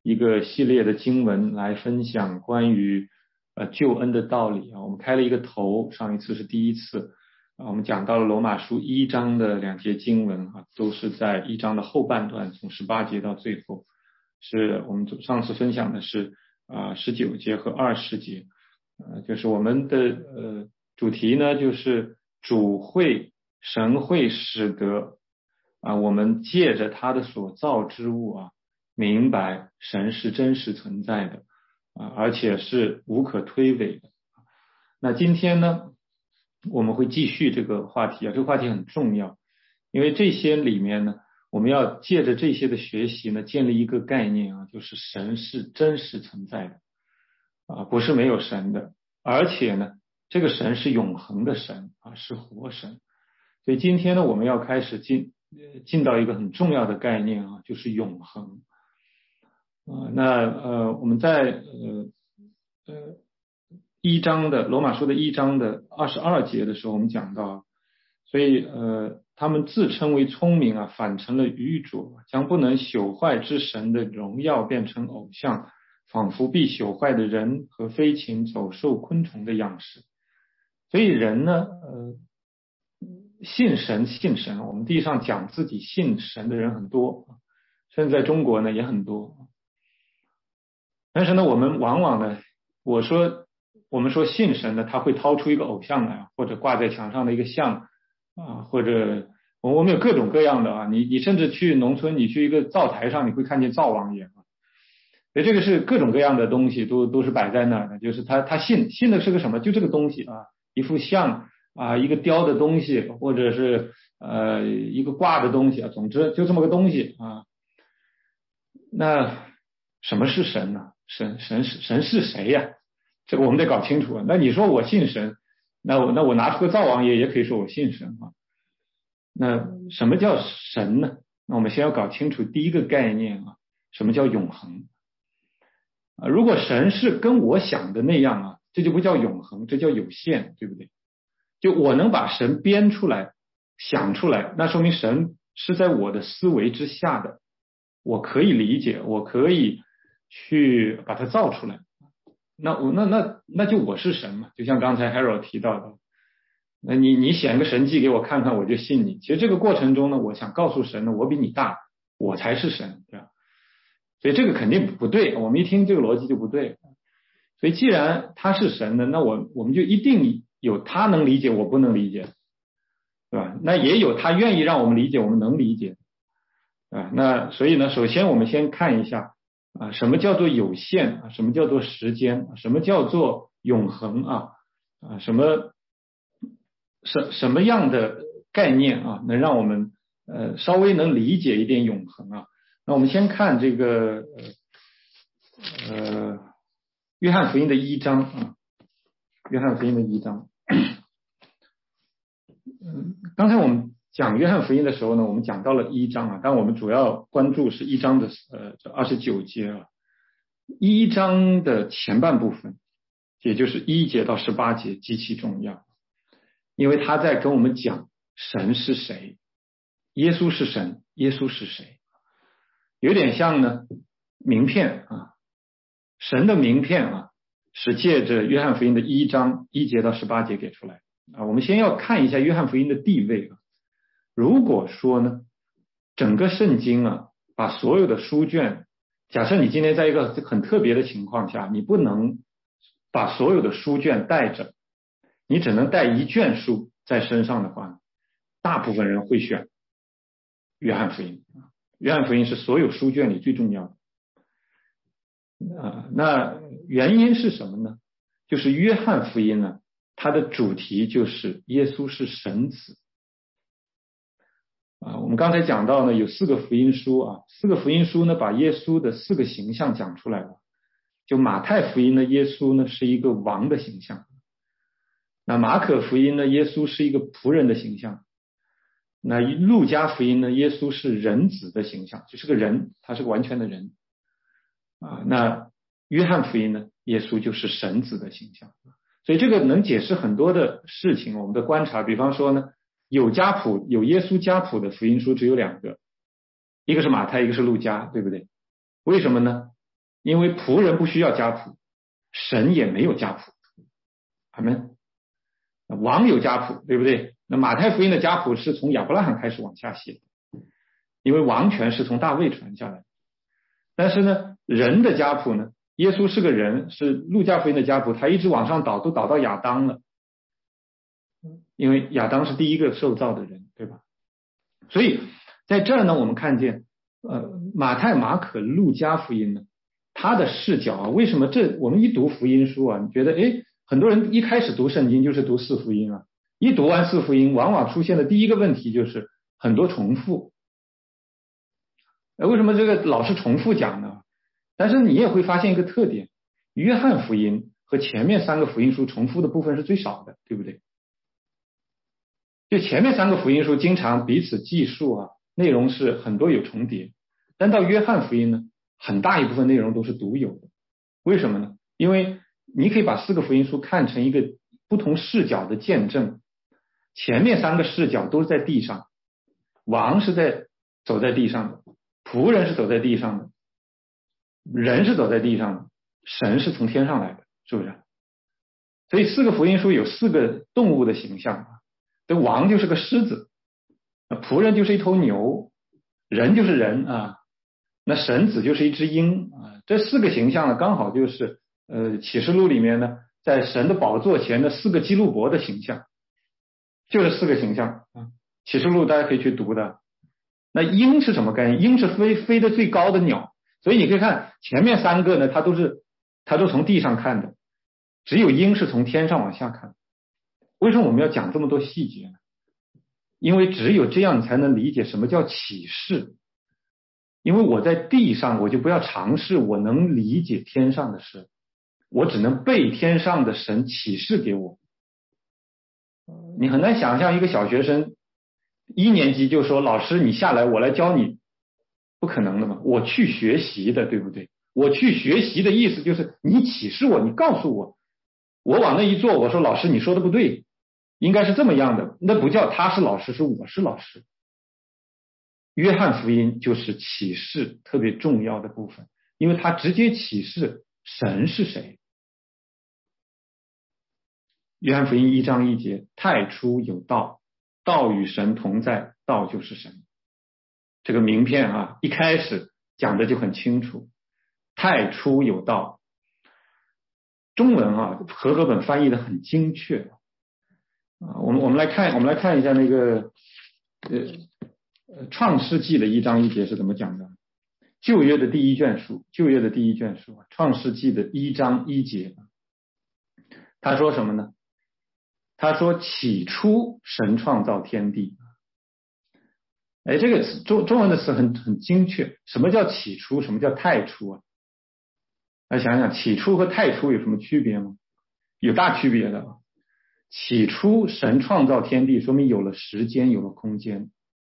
一个系列的经文来分享关于呃救恩的道理啊。我们开了一个头，上一次是第一次啊，我们讲到了罗马书一章的两节经文啊，都是在一章的后半段，从十八节到最后，是我们上次分享的是啊十九节和二十节，呃，就是我们的呃主题呢，就是主会神会使得啊我们借着他的所造之物啊，明白神是真实存在的啊，而且是无可推诿的。那今天呢，我们会继续这个话题啊，这个话题很重要，因为这些里面呢，我们要借着这些的学习呢，建立一个概念啊，就是神是真实存在的啊，不是没有神的，而且呢，这个神是永恒的神啊，是活神。所以今天呢，我们要开始进进到一个很重要的概念啊，就是永恒啊。那呃，我们在呃呃一章的罗马书的一章的二十二节的时候，我们讲到，所以呃，他们自称为聪明啊，反成了愚拙，将不能朽坏之神的荣耀变成偶像，仿佛必朽坏的人和飞禽走兽昆虫的样式。所以人呢，呃，信神信神，我们地上讲自己信神的人很多，甚至在中国呢也很多。但是呢，我们往往呢，我说我们说信神呢，他会掏出一个偶像来，或者挂在墙上的一个像啊，或者我们有各种各样的啊，你你甚至去农村，你去一个灶台上，你会看见灶王爷啊，所以这个是各种各样的东西都都是摆在那儿的，就是他他信信的是个什么？就这个东西啊，一幅像啊，一个雕的东西，或者是呃一个挂的东西啊，总之就这么个东西啊。那什么是神呢？神神是神是谁呀？这个我们得搞清楚啊。那你说我信神，那我那我拿出个灶王爷也可以说我信神啊。那什么叫神呢？那我们先要搞清楚第一个概念啊，什么叫永恒啊？如果神是跟我想的那样啊，这就不叫永恒，这叫有限，对不对？就我能把神编出来想出来，那说明神是在我的思维之下的，我可以理解，我可以去把它造出来。那我那那那就我是神嘛，就像刚才 Harold 提到的，那你你显个神迹给我看看，我就信你。其实这个过程中呢，我想告诉神呢，我比你大，我才是神，对吧？所以这个肯定不对，我们一听这个逻辑就不对。所以既然他是神呢，那我我们就一定有他能理解我不能理解，对吧？那也有他愿意让我们理解我们能理解啊。那所以呢，首先我们先看一下啊，什么叫做有限啊？什么叫做时间？什么叫做永恒啊？啊，什么什什么样的概念啊，能让我们呃稍微能理解一点永恒啊？那我们先看这个呃呃约翰福音的一章啊，约翰福音的一章。嗯，刚才我们讲约翰福音的时候呢，我们讲到了一章啊，但我们主要关注是一章的呃二十九节啊。一章的前半部分，也就是一节到十八节极其重要，因为他在跟我们讲神是谁，耶稣是神，耶稣是谁，有点像呢名片啊，神的名片啊，是借着约翰福音的一章一节到十八节给出来啊。我们先要看一下约翰福音的地位啊。如果说呢，整个圣经啊，把所有的书卷，假设你今天在一个很特别的情况下，你不能把所有的书卷带着，你只能带一卷书在身上的话，大部分人会选约翰福音。约翰福音是所有书卷里最重要的。啊，那原因是什么呢？就是约翰福音呢，它的主题就是耶稣是神子。啊，我们刚才讲到呢，有四个福音书啊，四个福音书呢，把耶稣的四个形象讲出来了。就马太福音呢，耶稣呢是一个王的形象；那马可福音呢，耶稣是一个仆人的形象；那路加福音呢，耶稣是人子的形象，就是个人，他是个完全的人。啊，那约翰福音呢，耶稣就是神子的形象。所以这个能解释很多的事情，我们的观察，比方说呢，有家谱有耶稣家谱的福音书只有两个，一个是马太，一个是路加，对不对？为什么呢？ 因为仆人不需要家谱，神也没有家谱。阿们。王有家谱，对不对？那马太福音的家谱是从亚伯拉罕开始往下写的，因为王权是从大卫传下来的。但是呢，人的家谱呢，耶稣是个人，是路加福音的家谱，他一直往上倒，都倒到亚当了，因为亚当是第一个受造的人，对吧？所以在这儿呢，我们看见呃，马太、马可、路加福音呢，他的视角啊，为什么这我们一读福音书啊，你觉得诶，很多人一开始读圣经就是读四福音啊，一读完四福音，往往出现的第一个问题就是很多重复。为什么这个老是重复讲呢？但是你也会发现一个特点，约翰福音和前面三个福音书重复的部分是最少的，对不对？就前面三个福音书经常彼此记述啊，内容是很多有重叠，但到约翰福音呢，很大一部分内容都是独有的。为什么呢？因为你可以把四个福音书看成一个不同视角的见证，前面三个视角都是在地上，王是在走在地上的，仆人是走在地上的，人是走在地上的，神是从天上来的，是不是？所以四个福音书有四个动物的形象啊，这王就是个狮子，仆人就是一头牛，人就是人啊，那神子就是一只鹰啊，这四个形象呢，刚好就是呃启示录里面呢，在神的宝座前的四个基路伯的形象，就是四个形象啊。启示录大家可以去读的。那鹰是什么概念？鹰是飞飞得最高的鸟，所以你可以看前面三个呢，它都是它都从地上看的，只有鹰是从天上往下看。为什么我们要讲这么多细节呢？因为只有这样你才能理解什么叫启示。因为我在地上，我就不要尝试我能理解天上的事，我只能被天上的神启示给我。你很难想象一个小学生一年级就说老师你下来我来教你，不可能的嘛，我去学习的，对不对？我去学习的意思就是你启示我，你告诉我，我往那一坐，我说老师你说的不对，应该是这么样的，那不叫他是老师，是我是老师。约翰福音就是启示特别重要的部分，因为他直接启示神是谁。约翰福音一章一节，太初有道，道与神同在，道就是神。这个名片啊，一开始讲的就很清楚，太初有道。中文啊，和合本翻译的很精确啊。我们我们来看，我们来看一下那个呃创世纪的一章一节是怎么讲的。旧约的第一卷书，旧约的第一卷书，创世纪的一章一节，他说什么呢？他说起初神创造天地。哎，这个词中中文的词很很精确。什么叫起初？什么叫太初啊？来想想，起初和太初有什么区别吗？有大区别的。起初神创造天地，说明有了时间，有了空间，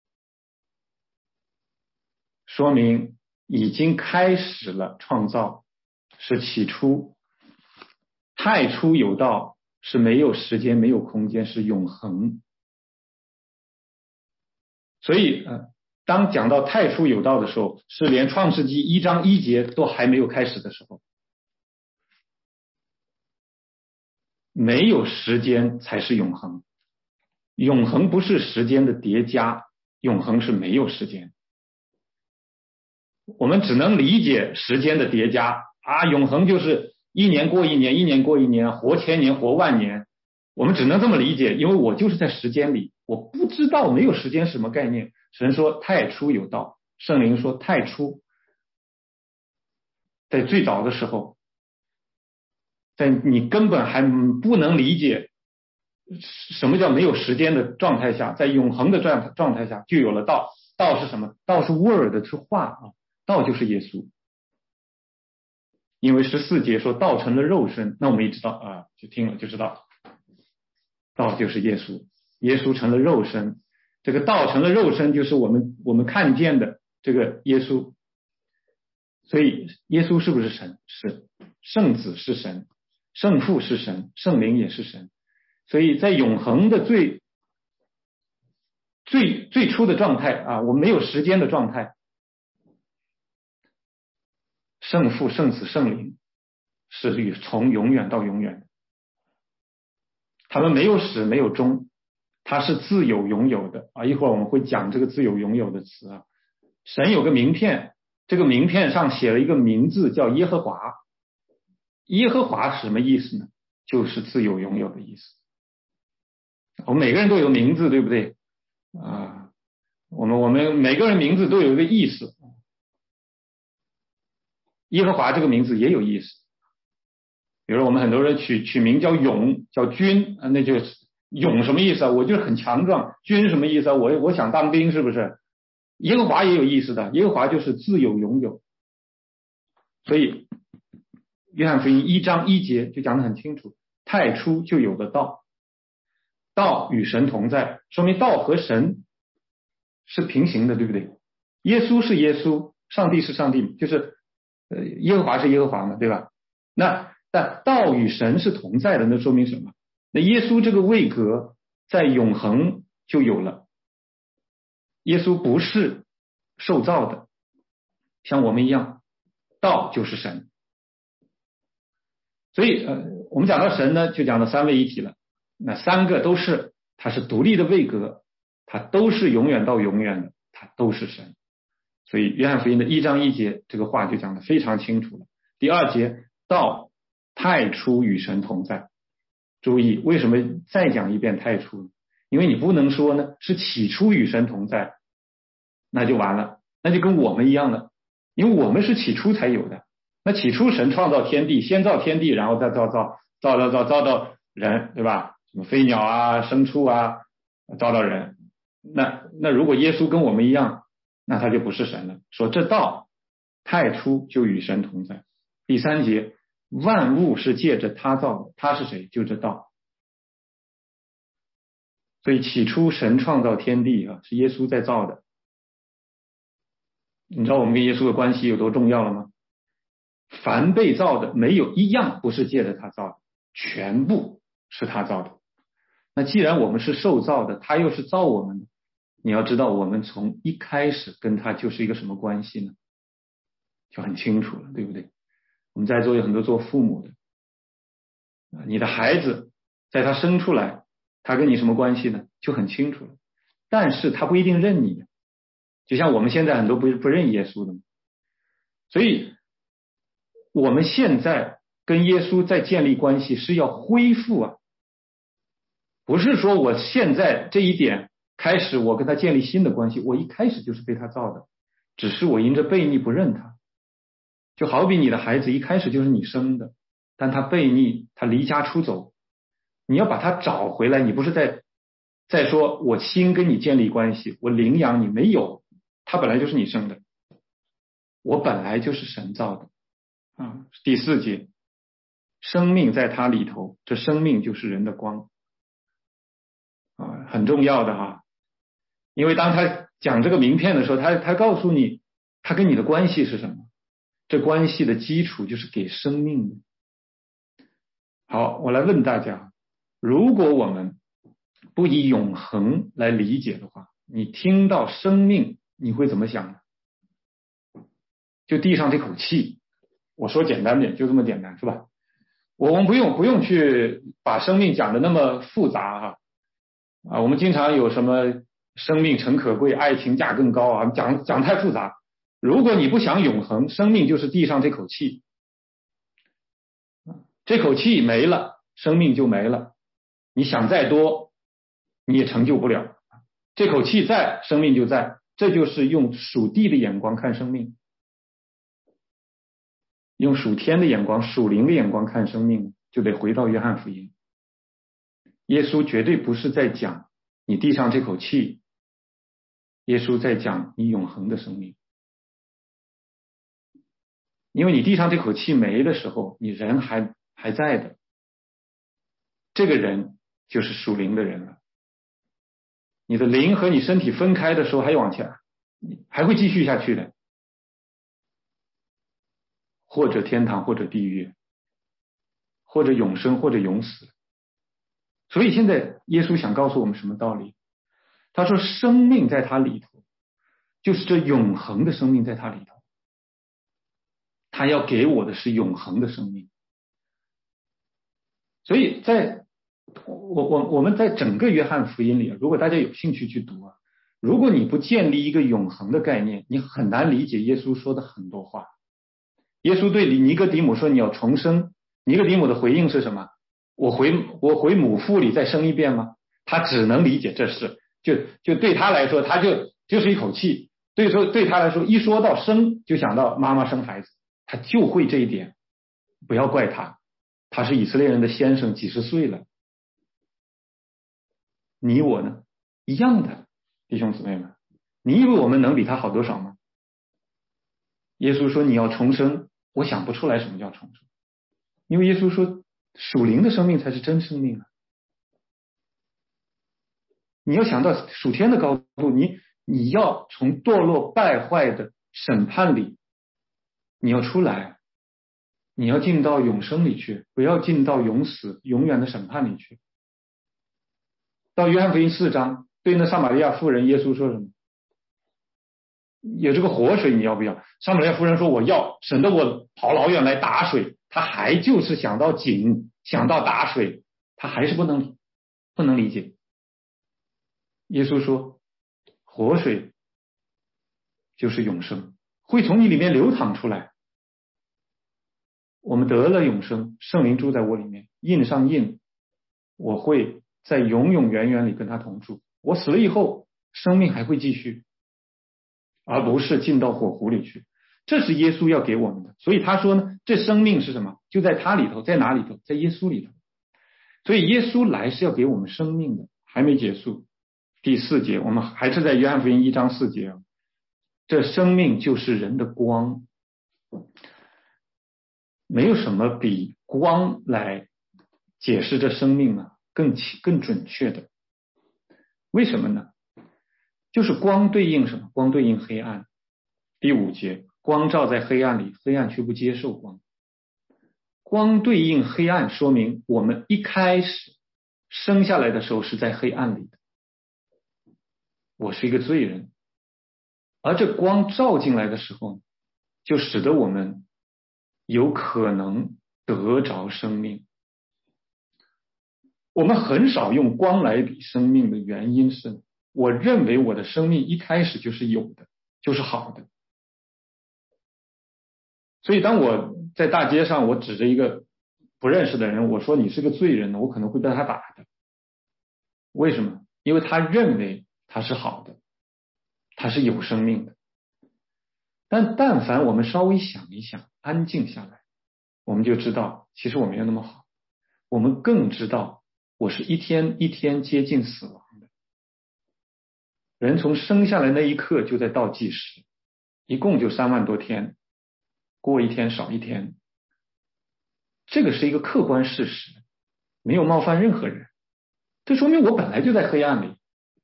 说明已经开始了创造，是起初。太初有道是没有时间，没有空间，是永恒。所以呃，当讲到太初有道的时候，是连创世纪一章一节都还没有开始的时候。没有时间才是永恒，永恒不是时间的叠加，永恒是没有时间。我们只能理解时间的叠加啊，永恒就是一年过一年，一年过一年，活千年，活万年。我们只能这么理解，因为我就是在时间里，我不知道没有时间什么概念。神说太初有道，圣灵说太初，在最早的时候，在你根本还不能理解什么叫没有时间的状态下，在永恒的状状态下就有了道。道是什么？道是 word， 是话啊，道就是耶稣。因为十四节说道成了肉身，那我们也知道啊，就听了就知道，道就是耶稣，耶稣成了肉身。这个道成了肉身，就是我们我们看见的这个耶稣。所以耶稣是不是神？是。圣子是神，圣父是神，圣灵也是神。所以在永恒的最最最初的状态啊，我们没有时间的状态， 圣父、圣子、圣灵是从永远到永远的，他们没有始没有终，他是自有永有的啊！一会儿我们会讲这个自有永有的词啊。神有个名片，这个名片上写了一个名字叫耶和华。耶和华是什么意思呢？就是自有永有的意思。我们每个人都有名字，对不对啊？我们我们每个人名字都有一个意思。耶和华这个名字也有意思。比如我们很多人取取名叫勇，叫军，那就是勇什么意思啊？我就是很强壮。军什么意思啊？我我想当兵，是不是？耶和华也有意思的，耶和华就是自有永有。所以约翰福音一章一节就讲得很清楚，太初就有了道，道与神同在，说明道和神是平行的，对不对？耶稣是耶稣，上帝是上帝，就是呃耶和华是耶和华嘛，对吧？那但道与神是同在的，那说明什么？那耶稣这个位格在永恒就有了。耶稣不是受造的，像我们一样，道就是神。所以呃，我们讲到神呢，就讲到三位一体了。那三个都是，它是独立的位格，它都是永远到永远的，它都是神。所以约翰福音的一章一节这个话就讲得非常清楚了。第二节，道太初与神同在。注意，为什么再讲一遍太初呢？因为你不能说呢是起初与神同在，那就完了，那就跟我们一样了，因为我们是起初才有的。那起初神创造天地，先造天地，然后再造造造造造造到人，对吧？什么飞鸟啊、牲畜啊，造到人。那那如果耶稣跟我们一样，那他就不是神了。说这道太初就与神同在。第三节，万物是借着他造的，他是谁？就这道。所以起初神创造天地啊，是耶稣在造的。你知道我们跟耶稣的关系有多重要了吗？凡被造的没有一样不是借着他造的，全部是他造的。那既然我们是受造的，他又是造我们的，你要知道我们从一开始跟他就是一个什么关系呢？就很清楚了，对不对？我们在座有很多做父母的，你的孩子在他生出来，他跟你什么关系呢？就很清楚了。但是他不一定认你，就像我们现在很多不不认耶稣的。所以我们现在跟耶稣在建立关系是要恢复啊，不是说我现在这一点开始我跟他建立新的关系，我一开始就是被他造的，只是我因着悖逆不认他。就好比你的孩子一开始就是你生的，但他悖逆，他离家出走，你要把他找回来，你不是在在说我新跟你建立关系，我领养你，没有，他本来就是你生的，我本来就是神造的啊。第四节，生命在他里头，这生命就是人的光啊，很重要的哈。因为当他讲这个名片的时候，他他告诉你他跟你的关系是什么，这关系的基础就是给生命的。好，我来问大家，如果我们不以永恒来理解的话，你听到生命你会怎么想呢？就地上这口气，我说简单点，就这么简单，是吧？我们不用不用去把生命讲的那么复杂哈啊，我们经常有什么生命诚可贵，爱情价更高啊，讲讲太复杂。如果你不想永恒，生命就是地上这口气，这口气没了，生命就没了。你想再多，你也成就不了。这口气在，生命就在，这就是用属地的眼光看生命。用属天的眼光、属灵的眼光看生命，就得回到约翰福音。耶稣绝对不是在讲你地上这口气，耶稣在讲你永恒的生命。因为你地上这口气没的时候，你人还还在的，这个人就是属灵的人了。你的灵和你身体分开的时候还往前，还会继续下去的，或者天堂，或者地狱，或者永生，或者永死。所以现在耶稣想告诉我们什么道理？他说生命在他里头，就是这永恒的生命在他里头。 他要给我的是永恒的生命。所以在我我我们在整个约翰福音里，如果大家有兴趣去读啊，如果你不建立一个永恒的概念，你很难理解耶稣说的很多话。耶稣对尼哥底母说你要重生，尼哥底母的回应是什么？我回我回母腹里再生一遍吗？他只能理解这事，就就对他来说，他就就是一口气。对说对他来说，一说到生就想到妈妈生孩子，他就会这一点。不要怪他，他是以色列人的先生，几十岁了。你我呢，一样的，弟兄姊妹们，你以为我们能比他好多少吗？耶稣说你要重生，我想不出来什么叫重生，因为耶稣说属灵的生命才是真生命啊。你要想到属天的高度，你你要从堕落败坏的审判里，你要出来，你要进到永生里去，不要进到永死永远的审判里去。到约翰福音四章，对那撒玛利亚妇人，耶稣说什么？有这个活水你要不要？撒玛利亚妇人说我要，省得我跑老远来打水。他还就是想到井，想到打水，他还是不能不能理解。耶稣说活水就是永生，会从你里面流淌出来。我们得了永生，圣灵住在我里面，印上印，我会在永永远远里跟他同住。我死了以后，生命还会继续，而不是进到火湖里去。这是耶稣要给我们的。所以他说呢，这生命是什么？就在他里头，在哪里头？在耶稣里头。所以耶稣来是要给我们生命的。还没结束，第四节，我们还是在约翰福音一章四节。这生命就是人的光，没有什么比光来解释这生命啊更更准确的。为什么呢？就是光对应什么？光对应黑暗。第五节，光照在黑暗里，黑暗却不接受光。光对应黑暗，说明我们一开始生下来的时候是在黑暗里的。我是一个罪人，而这光照进来的时候，就使得我们有可能得着生命。我们很少用光来比生命的原因是，我认为我的生命一开始就是有的，就是好的。所以当我在大街上，我指着一个不认识的人，我说你是个罪人，我可能会被他打的。为什么？因为他认为他是好的，他是有生命的。但但凡我们稍微想一想，安静下来，我们就知道其实我没有那么好。我们更知道我是一天一天接近死亡的。人从生下来那一刻就在倒计时，一共就三万多天，过一天少一天。这个是一个客观事实，没有冒犯任何人。这说明我本来就在黑暗里。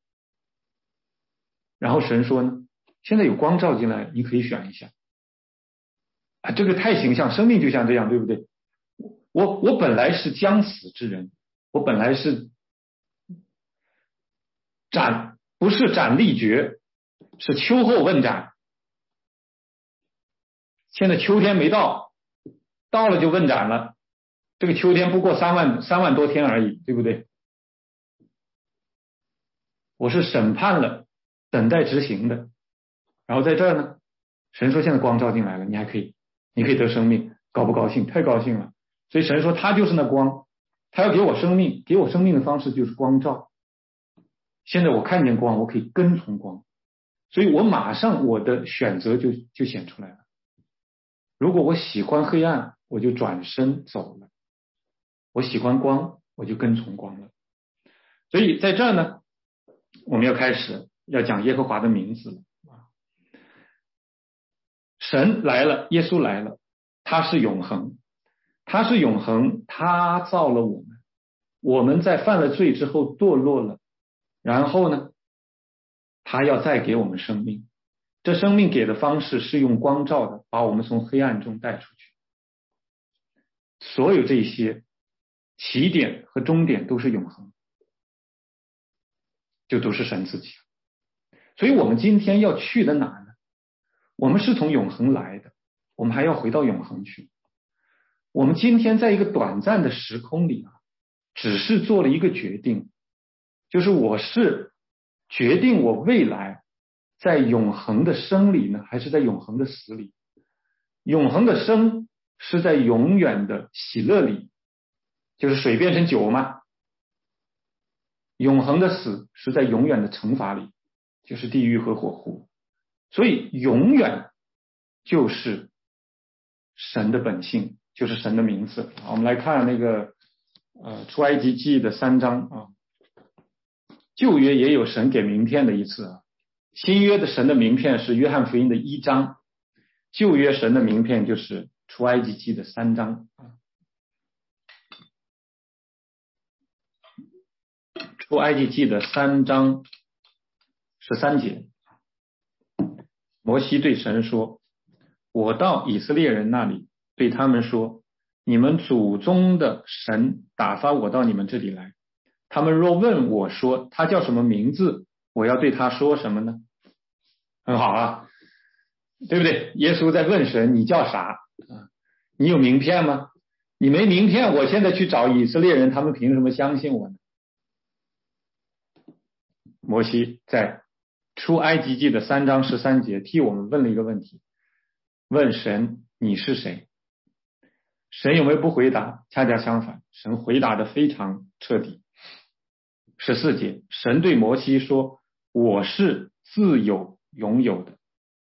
然后神说呢，现在有光照进来，你可以选一下。啊，这个太形象，生命就像这样，对不对？我我本来是将死之人，我本来是斩，不是斩立决，是秋后问斩。现在秋天没到，到了就问斩了。这个秋天不过三万三万多天而已，对不对？我是审判了，等待执行的。然后在这儿呢，神说现在光照进来了，你还可以，你可以得生命，高不高兴？太高兴了。所以神说他就是那光，他要给我生命，给我生命的方式就是光照。现在我看见光，我可以跟从光，所以我马上我的选择就就显出来了。如果我喜欢黑暗，我就转身走了；我喜欢光，我就跟从光了。所以在这儿呢，我们要开始要讲耶和华的名字了。神来了，耶稣来了，他是永恒，他是永恒，他造了我们，我们在犯了罪之后堕落了，然后呢，他要再给我们生命，这生命给的方式是用光照的，把我们从黑暗中带出去。所有这些起点和终点都是永恒，就都是神自己。所以我们今天要去的哪呢？我们是从永恒来的， 我们还要回到永恒去。我们今天在一个短暂的时空里啊，只是做了一个决定，就是我是决定我未来在永恒的生里呢，还是在永恒的死里。永恒的生是在永远的喜乐里，就是水变成酒嘛。永恒的死是在永远的惩罚里，就是地狱和火湖。所以永远就是神的本性，就是神的名字。我们来看那个呃出埃及记的三章啊，旧约也有神给名片的一次啊，新约的神的名片是约翰福音的一章，旧约神的名片就是出埃及记的三章啊。出埃及记的三章十三节，摩西对神说：我到以色列人那里，对他们说，你们祖宗的神打发我到你们这里来，他们若问我说他叫什么名字，我要对他说什么呢？很好啊，对不对？耶稣在问神，你叫啥？你有名片吗？你没名片，我现在去找以色列人，他们凭什么相信我呢？摩西在出埃及记的三章十三节替我们问了一个问题，问神你是谁？神有没有不回答？恰恰相反，神回答的非常彻底。十四节，神对摩西说，我是自有永有的。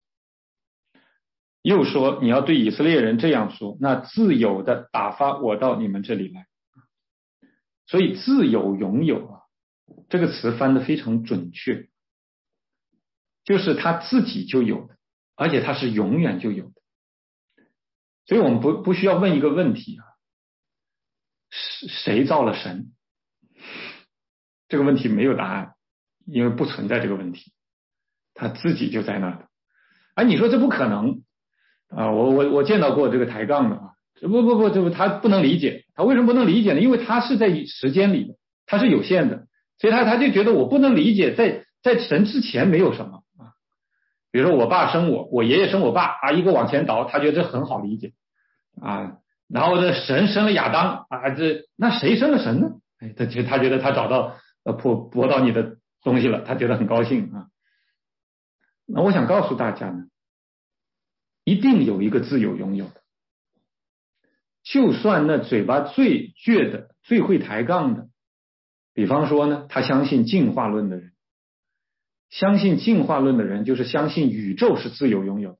又说你要对以色列人这样说，那自有的打发我到你们这里来。所以自有永有啊，这个词翻得非常准确，就是他自己就有的，而且他是永远就有的。所以我们不不需要问一个问题啊，谁造了神？这个问题没有答案，因为不存在这个问题，他自己就在那的。哎，你说这不可能啊！我我我见到过这个抬杠的啊，不不不，这不他不能理解，他为什么不能理解呢？因为他是在时间里的，他是有限的，所以他他就觉得我不能理解，在在神之前没有什么啊。比如说我爸生我，我爷爷生我爸啊，一个往前倒，他觉得这很好理解啊。然后这神生了亚当啊，这那谁生了神呢？哎，他觉他觉得他找到呃破驳到你的东西了，他觉得很高兴啊。那我想告诉大家呢，一定有一个自有拥有的，就算那嘴巴最倔的、最会抬杠的，比方说呢，他相信进化论的人，相信进化论的人就是相信宇宙是自有拥有的，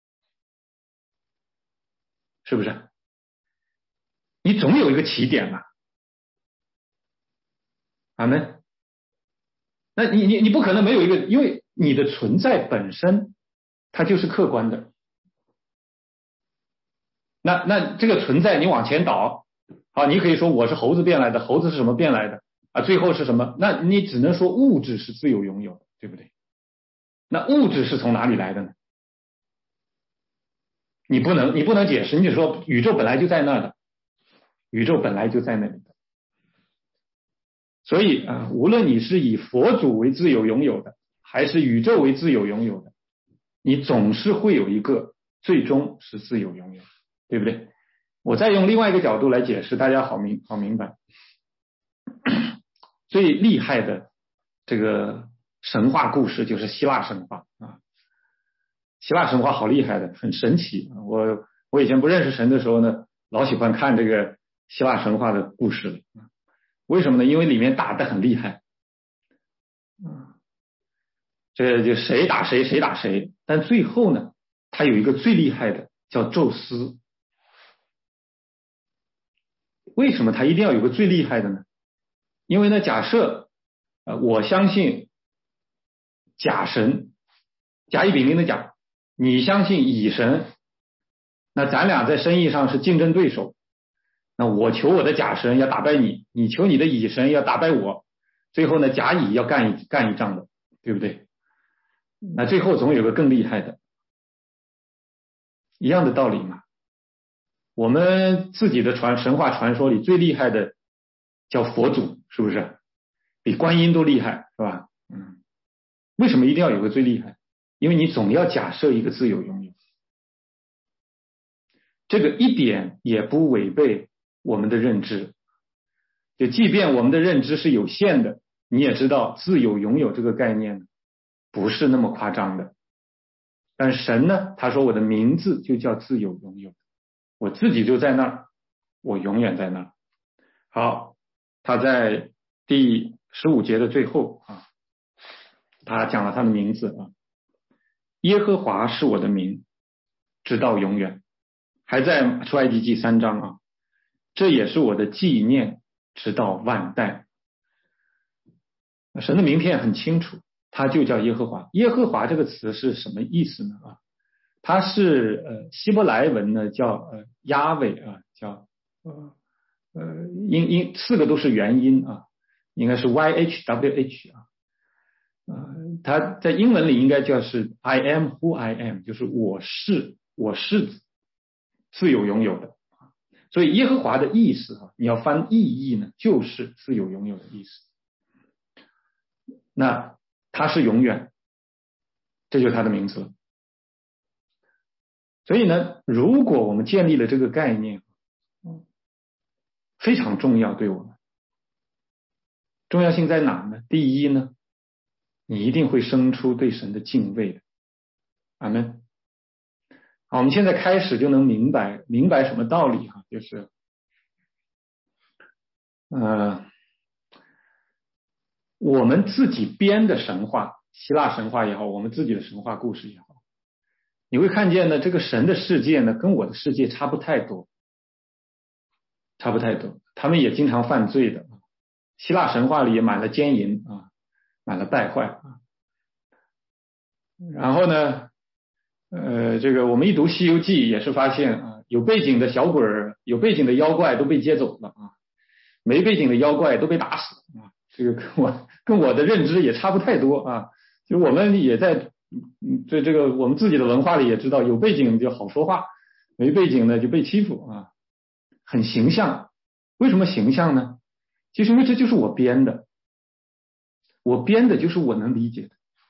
是不是？你总有一个起点嘛，阿们。那你你你不可能没有一个，因为你的存在本身它就是客观的。那那这个存在你往前倒，好，你可以说我是猴子变来的，猴子是什么变来的啊？最后是什么？那你只能说物质是自有拥有的，对不对？那物质是从哪里来的呢？你不能你不能解释，你就说宇宙本来就在那的，宇宙本来就在那里的。所以啊，无论你是以佛祖为自有拥有的，还是宇宙为自有拥有的，你总是会有一个最终是自有拥有的，对不对？我再用另外一个角度来解释，大家好明好明白。最厉害的这个神话故事就是希腊神话啊，希腊神话好厉害的，很神奇。我我以前不认识神的时候呢，老喜欢看这个希腊神话的故事了。为什么呢？因为里面打得很厉害，这就谁打谁谁打谁，但最后呢，他有一个最厉害的叫宙斯。为什么他一定要有个最厉害的呢？因为呢，假设呃我相信甲神，甲乙丙丁的甲，你相信乙神，那咱俩在生意上是竞争对手。那我求我的甲神要打败你，你求你的乙神要打败我，最后呢，甲乙要干一干一仗的，对不对？那最后总有个更厉害的，一样的道理嘛。我们自己的传神话传说里最厉害的叫佛祖，是不是？比观音都厉害，是吧？嗯，为什么一定要有个最厉害？因为你总要假设一个自有拥有。 这个一点也不违背我们的认知。就即便我们的认知是有限的，你也知道自有拥有这个概念不是那么夸张的。但神呢，他说我的名字就叫自有拥有，我自己就在那儿，我永远在那儿。好，他在第十五节的最后啊，他讲了他的名字啊，耶和华是我的名，直到永远。还在出埃及记三章啊，这也是我的纪念，直到万代。神的名片很清楚，他就叫耶和华。耶和华这个词是什么意思呢？啊，它是呃希伯来文呢叫呃亚伟啊，叫呃呃音音四个都是元音啊，应该是 Y H W H 啊。呃，它在英文里应该叫是 I am who I am， 就是我是我是自有拥有的。所以耶和华的意思啊，你要翻意义呢，就是自有拥有的意思。那他是永远，这就是他的名字了。所以呢，如果我们建立了这个概念，非常重要对我们。重要性在哪呢？第一呢，你一定会生出对神的敬畏的。阿们。好，我们现在开始就能明白明白什么道理哈，就是呃我们自己编的神话，希腊神话也好，我们自己的神话故事也好，你会看见呢，这个神的世界呢，跟我的世界差不太多，差不太多。他们也经常犯罪的，希腊神话里也满了奸淫啊，满了败坏啊。然后呢，呃，这个我们一读《西游记》也是发现啊，有背景的小鬼儿，有背景的妖怪都被接走了啊，没背景的妖怪都被打死啊。这个跟我跟我的认知也差不太多啊。就我们也在这这个我们自己的文化里也知道，有背景就好说话，没背景呢就被欺负啊，很形象。为什么形象呢？其实因为这就是我编的，我编的就是我能理解的。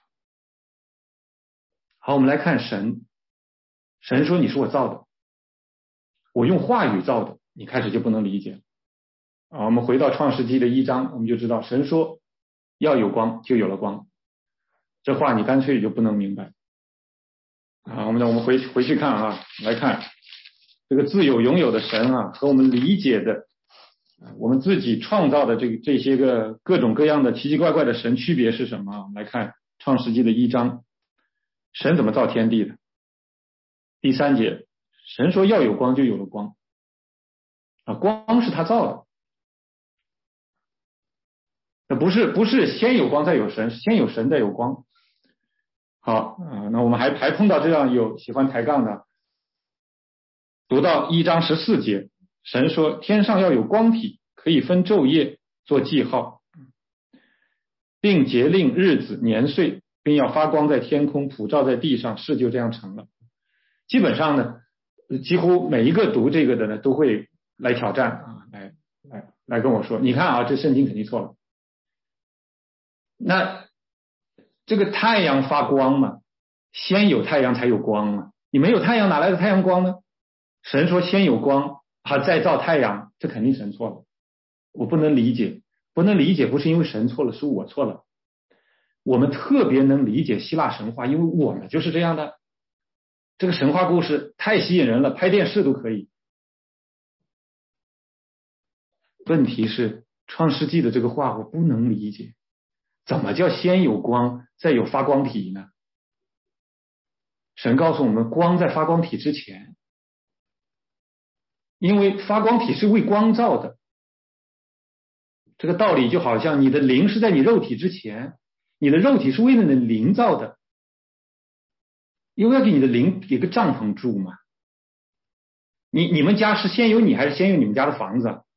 好，我们来看神。神说你是我造的，我用话语造的，你开始就不能理解啊。我们回到创世纪的一章，我们就知道神说要有光，就有了光。这话你干脆就不能明白啊。我们我们回回去看啊，来看这个自有拥有的神啊，和我们理解的我们自己创造的这个这些个各种各样的奇奇怪怪的神区别是什么？我们来看创世纪的一章，神怎么造天地的？第三节，神说要有光，就有了光啊，光是他造的，那不是不是先有光再有神，是先有神再有光。好啊，那我们还还碰到这样有喜欢抬杠的，读到一章十四节，神说天上要有光体，可以分昼夜做记号，并节令日子年岁，并要发光在天空，普照在地上，事就这样成了。基本上呢，几乎每一个读这个的呢，都会来挑战啊，来来来跟我说，你看啊，这圣经肯定错了。那这个太阳发光嘛，先有太阳才有光嘛，你没有太阳哪来的太阳光呢？神说先有光啊，再造太阳，这肯定神错了，我不能理解，不能理解不是因为神错了，是我错了。我们特别能理解希腊神话，因为我们就是这样的。这个神话故事太吸引人了，拍电视都可以。问题是创世纪的这个话我不能理解，怎么叫先有光再有发光体呢？神告诉我们，光在发光体之前，因为发光体是为光造的。这个道理就好像你的灵是在你肉体之前，你的肉体是为了你的灵造的，因为要给你的灵给个帐篷住嘛。你你们家是先有你还是先有你们家的房子？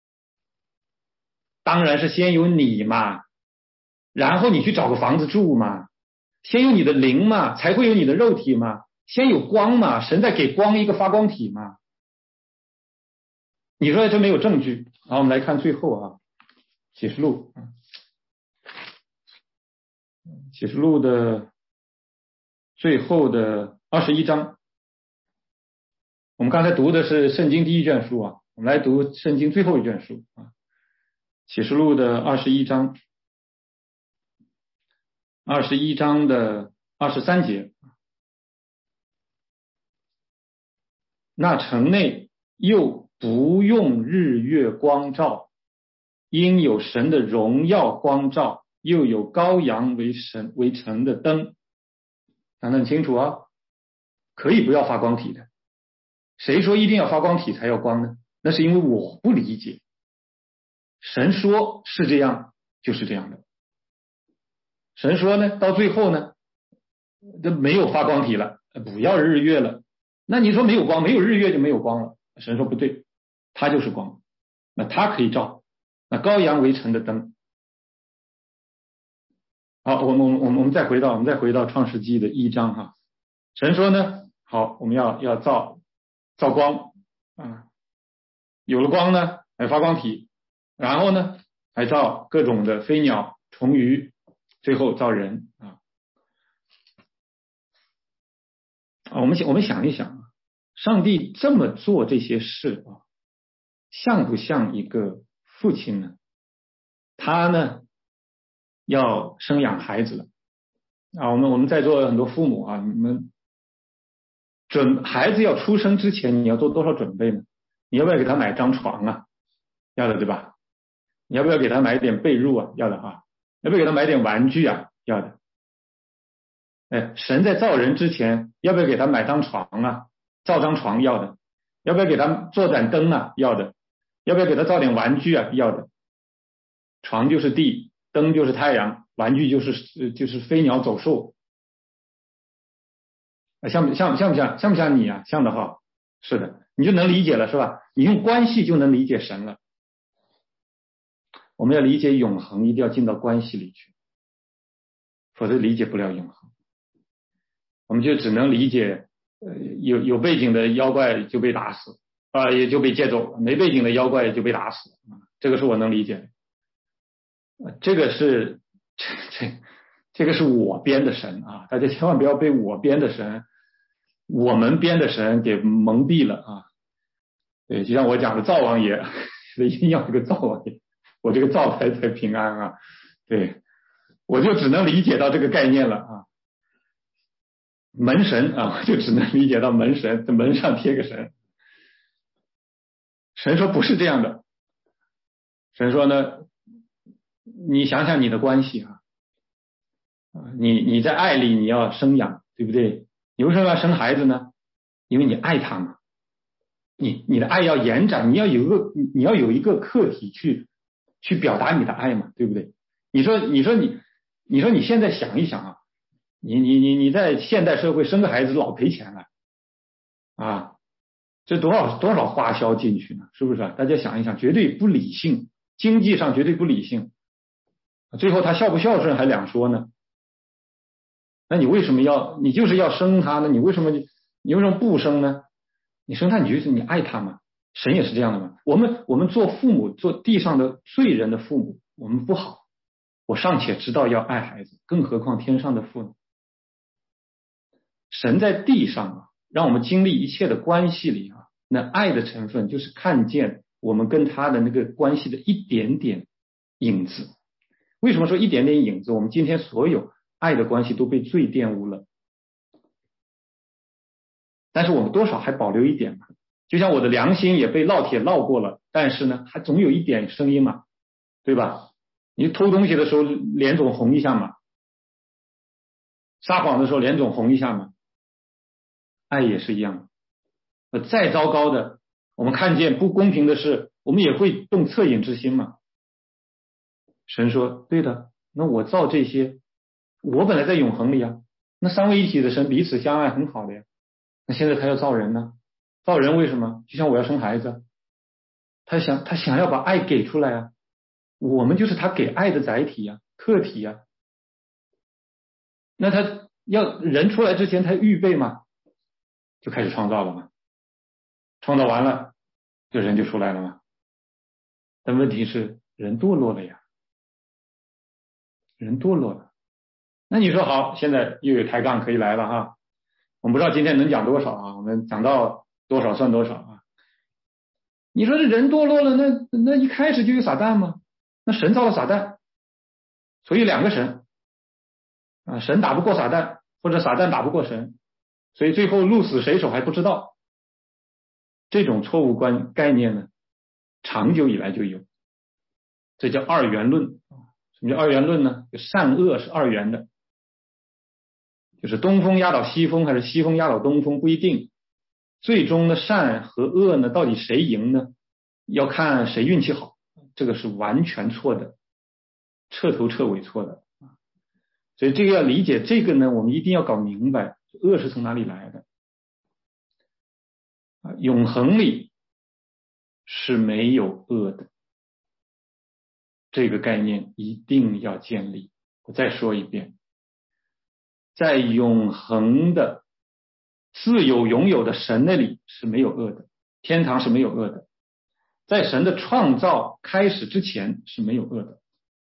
当然是先有你嘛，然后你去找个房子住嘛。先有你的灵嘛，才会有你的肉体嘛。先有光嘛，神在给光一个发光体嘛。你说这没有证据。好，我们来看最后啊，启示录，启示录的最后的二十一章， 我们刚才读的是圣经第一卷书啊，我们来读圣经最后一卷书啊，启示录的二十一章，二十一章的二十三节。那城内又不用日月光照，因有神的荣耀光照，又有羔羊为神为城的灯。讲得很清楚啊，可以不要发光体的。谁说一定要发光体才要光呢？那是因为我不理解。神说是这样，就是这样的。神说呢，到最后呢，这没有发光体了，不要日月了。那你说没有光，没有日月就没有光了。神说不对，它就是光，那它可以照，那羔羊为城的灯。好，我们我们我们我们再回到我们再回到创世纪的一章哈。神说呢，好，我们要要造造光啊，有了光呢，还发光体，然后呢，还造各种的飞鸟、虫鱼，最后造人啊。啊，我们想我们想一想啊，上帝这么做这些事啊，像不像一个父亲呢？他呢要生养孩子了啊。我们我们在座很多父母啊，你们准孩子要出生之前，你要做多少准备呢？你要不要给他买张床啊？要的，对吧？你要不要给他买点被褥啊？要的啊。要不要给他买点玩具啊？要的。哎，神在造人之前，要不要给他买张床啊？造张床要的。要不要给他做盏灯啊？要的。要不要给他造点玩具啊？要的。床就是地，灯就是太阳，玩具就是就是飞鸟走兽。像像像不像像不像你啊？像的哈，是的，你就能理解了是吧？你用关系就能理解神了。我们要理解永恒，一定要进到关系里去，否则理解不了永恒。我们就只能理解，呃，有有背景的妖怪就被打死啊、呃，也就被借走了；没背景的妖怪就被打死啊，这个是我能理解的。呃、这个是这这这个是我编的神啊，大家千万不要被我编的神、我们编的神给蒙蔽了啊。对，就像我讲的灶王爷，一定要有个灶王爷，我这个灶才才平安啊。对，我就只能理解到这个概念了啊。门神啊，就只能理解到门神，在门上贴个神。神说不是这样的，神说呢，你想想你的关系啊，你你在爱里你要生养，对不对？你为什么要生孩子呢？因为你爱他嘛，你你的爱要延展，你要有一个你要有一个客体去去表达你的爱嘛，对不对？你说你说你你说你现在想一想啊。你你你你在现代社会生个孩子老赔钱了啊，这多少多少花销进去呢？是不是？大家想一想，绝对不理性，经济上绝对不理性。最后他孝不孝顺还两说呢。那你为什么要你就是要生他呢？你为什么你你为什么不生呢？你生他你就是你爱他嘛。神也是这样的嘛。我们我们做父母，做地上的罪人的父母，我们不好。我尚且知道要爱孩子，更何况天上的父呢？神在地上啊，让我们经历一切的关系里啊，那爱的成分就是看见我们跟他的那个关系的一点点影子。为什么说一点点影子？我们今天所有爱的关系都被罪玷污了，但是我们多少还保留一点嘛。就像我的良心也被烙铁烙过了，但是呢，还总有一点声音嘛，对吧？你偷东西的时候脸总红一下嘛，撒谎的时候脸总红一下嘛。爱也是一样的，再糟糕的，我们看见不公平的事，我们也会动恻隐之心嘛。神说，对的，那我造这些，我本来在永恒里啊，那三位一体的神彼此相爱很好的呀。那现在他要造人呢？造人为什么？就像我要生孩子，他想他想要把爱给出来啊，我们就是他给爱的载体啊，客体啊。那他要人出来之前，他预备嘛。就开始创造了嘛，创造完了，这人就出来了嘛。但问题是，人堕落了呀，人堕落了。那你说好，现在又有抬杠可以来了哈。我们不知道今天能讲多少啊，我们讲到多少算多少啊。你说这人堕落了，那那一开始就有撒旦吗？那神造了撒旦，所以两个神啊，神打不过撒旦，或者撒旦打不过神，所以最后鹿死谁手还不知道。这种错误观概念呢，长久以来就有，这叫二元论。什么叫二元论呢？就善恶是二元的，就是东风压倒西风还是西风压倒东风不一定，最终的善和恶呢，到底谁赢呢？要看谁运气好，这个是完全错的，彻头彻尾错的。所以这个要理解这个呢，我们一定要搞明白恶是从哪里来的。永恒里是没有恶的，这个概念一定要建立。我再说一遍，在永恒的自有永有的神那里是没有恶的，天堂是没有恶的，在神的创造开始之前是没有恶的，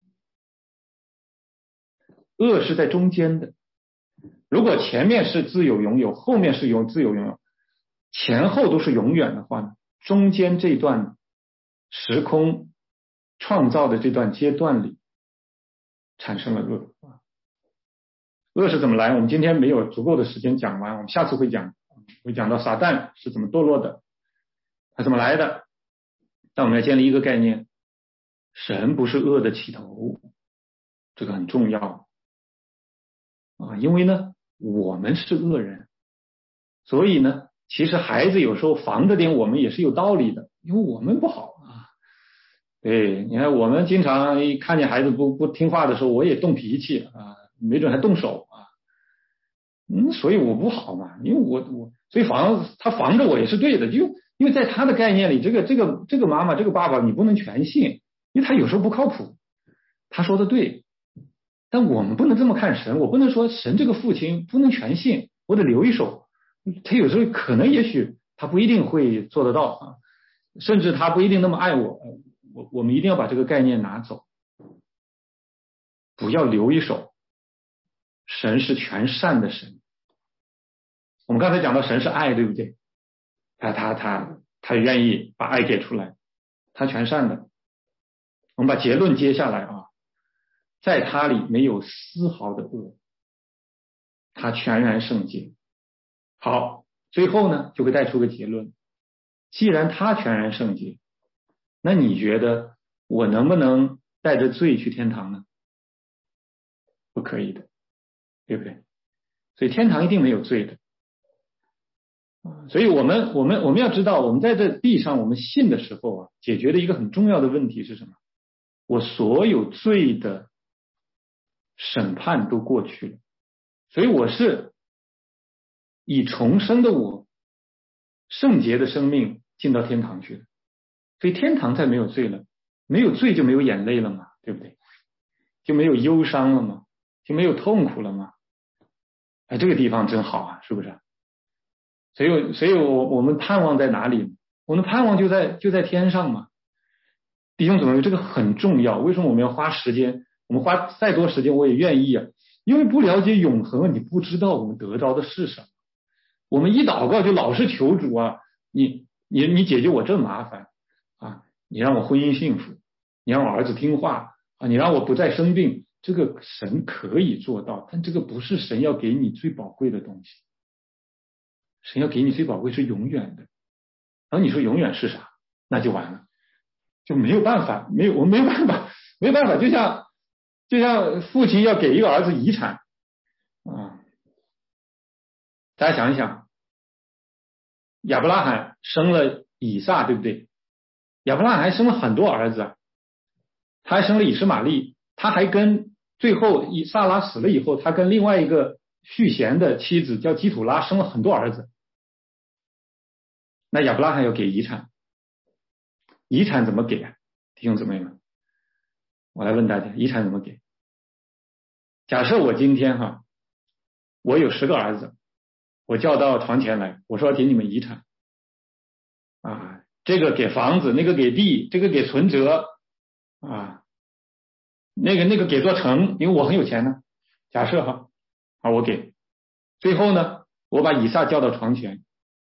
恶是在中间的。如果前面是自有永有，后面是有自有永有，前后都是永远的话呢，中间这段时空创造的这段阶段里产生了恶。恶是怎么来？我们今天没有足够的时间讲完，我们下次会讲，会讲到撒旦是怎么堕落的，它怎么来的。但我们要建立一个概念，神不是恶的起头，这个很重要啊，因为呢我们是恶人，所以呢其实孩子有时候防着点我们也是有道理的，因为我们不好啊。对，你看我们经常一看见孩子不不听话的时候，我也动脾气啊，没准还动手啊。嗯，所以我不好嘛，因为我我所以防他防着我也是对的，就因为在他的概念里，这个这个这个妈妈这个爸爸你不能全信，因为他有时候不靠谱。他说的对，但我们不能这么看神，我不能说神这个父亲不能全信，我得留一手。他有时候可能也许他不一定会做得到啊，甚至他不一定那么爱我，我我们一定要把这个概念拿走，不要留一手。神是全善的神，我们刚才讲到神是爱，对不对？他他他他愿意把爱给出来，他全善的。我们把结论接下来啊，在他里没有丝毫的恶，他全然圣洁。好，最后呢就会带出个结论，既然他全然圣洁，那你觉得我能不能带着罪去天堂呢？不可以的，对不对？所以天堂一定没有罪的。所以我们我们我们要知道，我们在这地上我们信的时候啊，解决的一个很重要的问题是什么？我所有罪的审判都过去了，所以我是以重生的我圣洁的生命进到天堂去了，所以天堂才没有罪了。没有罪就没有眼泪了嘛，对不对？就没有忧伤了嘛，就没有痛苦了嘛。哎，这个地方真好啊，是不是？所以所以我我们盼望在哪里？我们盼望就在就在天上嘛。弟兄姊妹，这个很重要。为什么我们要花时间？我们花再多时间我也愿意啊，因为不了解永恒，你不知道我们得到的是什么。我们一祷告就老是求主啊，你你你解决我这麻烦啊，你让我婚姻幸福，你让我儿子听话啊，你让我不再生病，这个神可以做到，但这个不是神要给你最宝贵的东西。神要给你最宝贵是永远的，然后你说永远是啥？那就完了，就没有办法，没有我没有办法，没有办法，就像就像父亲要给一个儿子遗产啊，大家想一想，亚伯拉罕生了以撒，对不对？亚伯拉罕还生了很多儿子，他还生了以实玛利，他还跟最后以撒拉死了以后，他跟另外一个续弦的妻子叫基土拉生了很多儿子。那亚伯拉罕要给遗产，遗产怎么给啊？弟兄姊妹们，我来问大家，遗产怎么给？假设我今天哈，我有十个儿子，我叫到床前来，我说要给你们遗产啊，这个给房子，那个给地，这个给存折啊，那个那个给座城，因为我很有钱呢。假设哈，啊我给，最后呢，我把以撒叫到床前。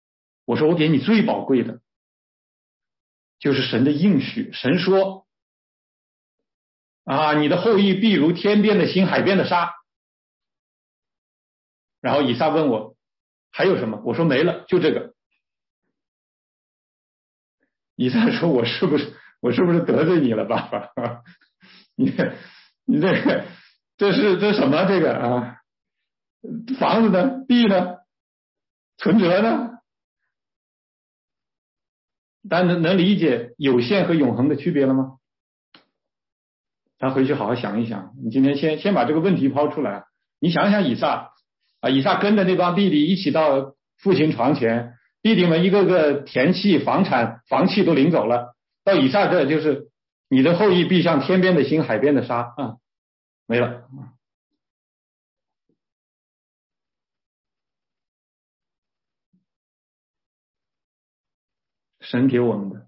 我说我给你最宝贵的就是神的应许。神说啊，你的后裔必如天边的星，海边的沙。然后以撒问我还有什么，我说没了，就这个。以撒说我是不是我是不是得罪你了，爸爸？你你这个这是这什么这个啊？房子呢？地呢？存折呢？大家能能理解有限和永恒的区别了吗？他回去好好想一想。你今天先先把这个问题抛出来。你想想以撒啊，以撒跟着那帮弟弟一起到父亲床前，弟弟们一个个田契、房产、房契都领走了，到以撒这就是你的后裔必像天边的星，海边的沙啊，没了。神给我们的，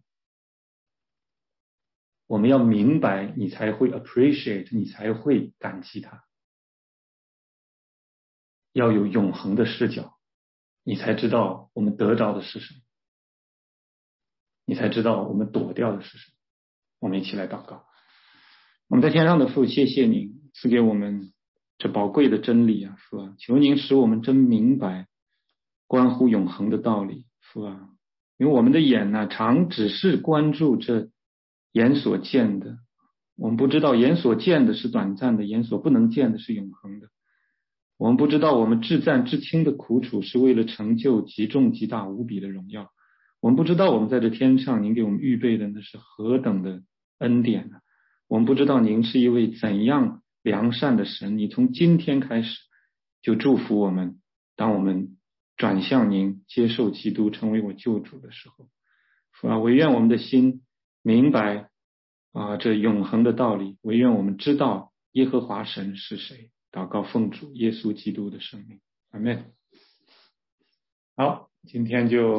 我们要明白，你才会 appreciate， 你才会感激它。要有永恒的视角，你才知道我们得着的是什么，你才知道我们躲掉的是什么。我们一起来祷告。我们在天上的父，谢谢您赐给我们这宝贵的真理啊，父啊，求您使我们真明白关乎永恒的道理，父啊，因为我们的眼呢、啊，常只是关注这眼所见的，我们不知道眼所见的是短暂的，眼所不能见的是永恒的。我们不知道我们至暂至轻的苦楚是为了成就极重极大无比的荣耀。我们不知道我们在这天上您给我们预备的那是何等的恩典呢、啊？我们不知道您是一位怎样良善的神，你从今天开始就祝福我们，当我们转向您，接受基督成为我救主的时候，父啊，惟愿我们的心明白啊这永恒的道理，惟愿我们知道耶和华神是谁。祷告奉主耶稣基督的圣名，阿们。好，今天就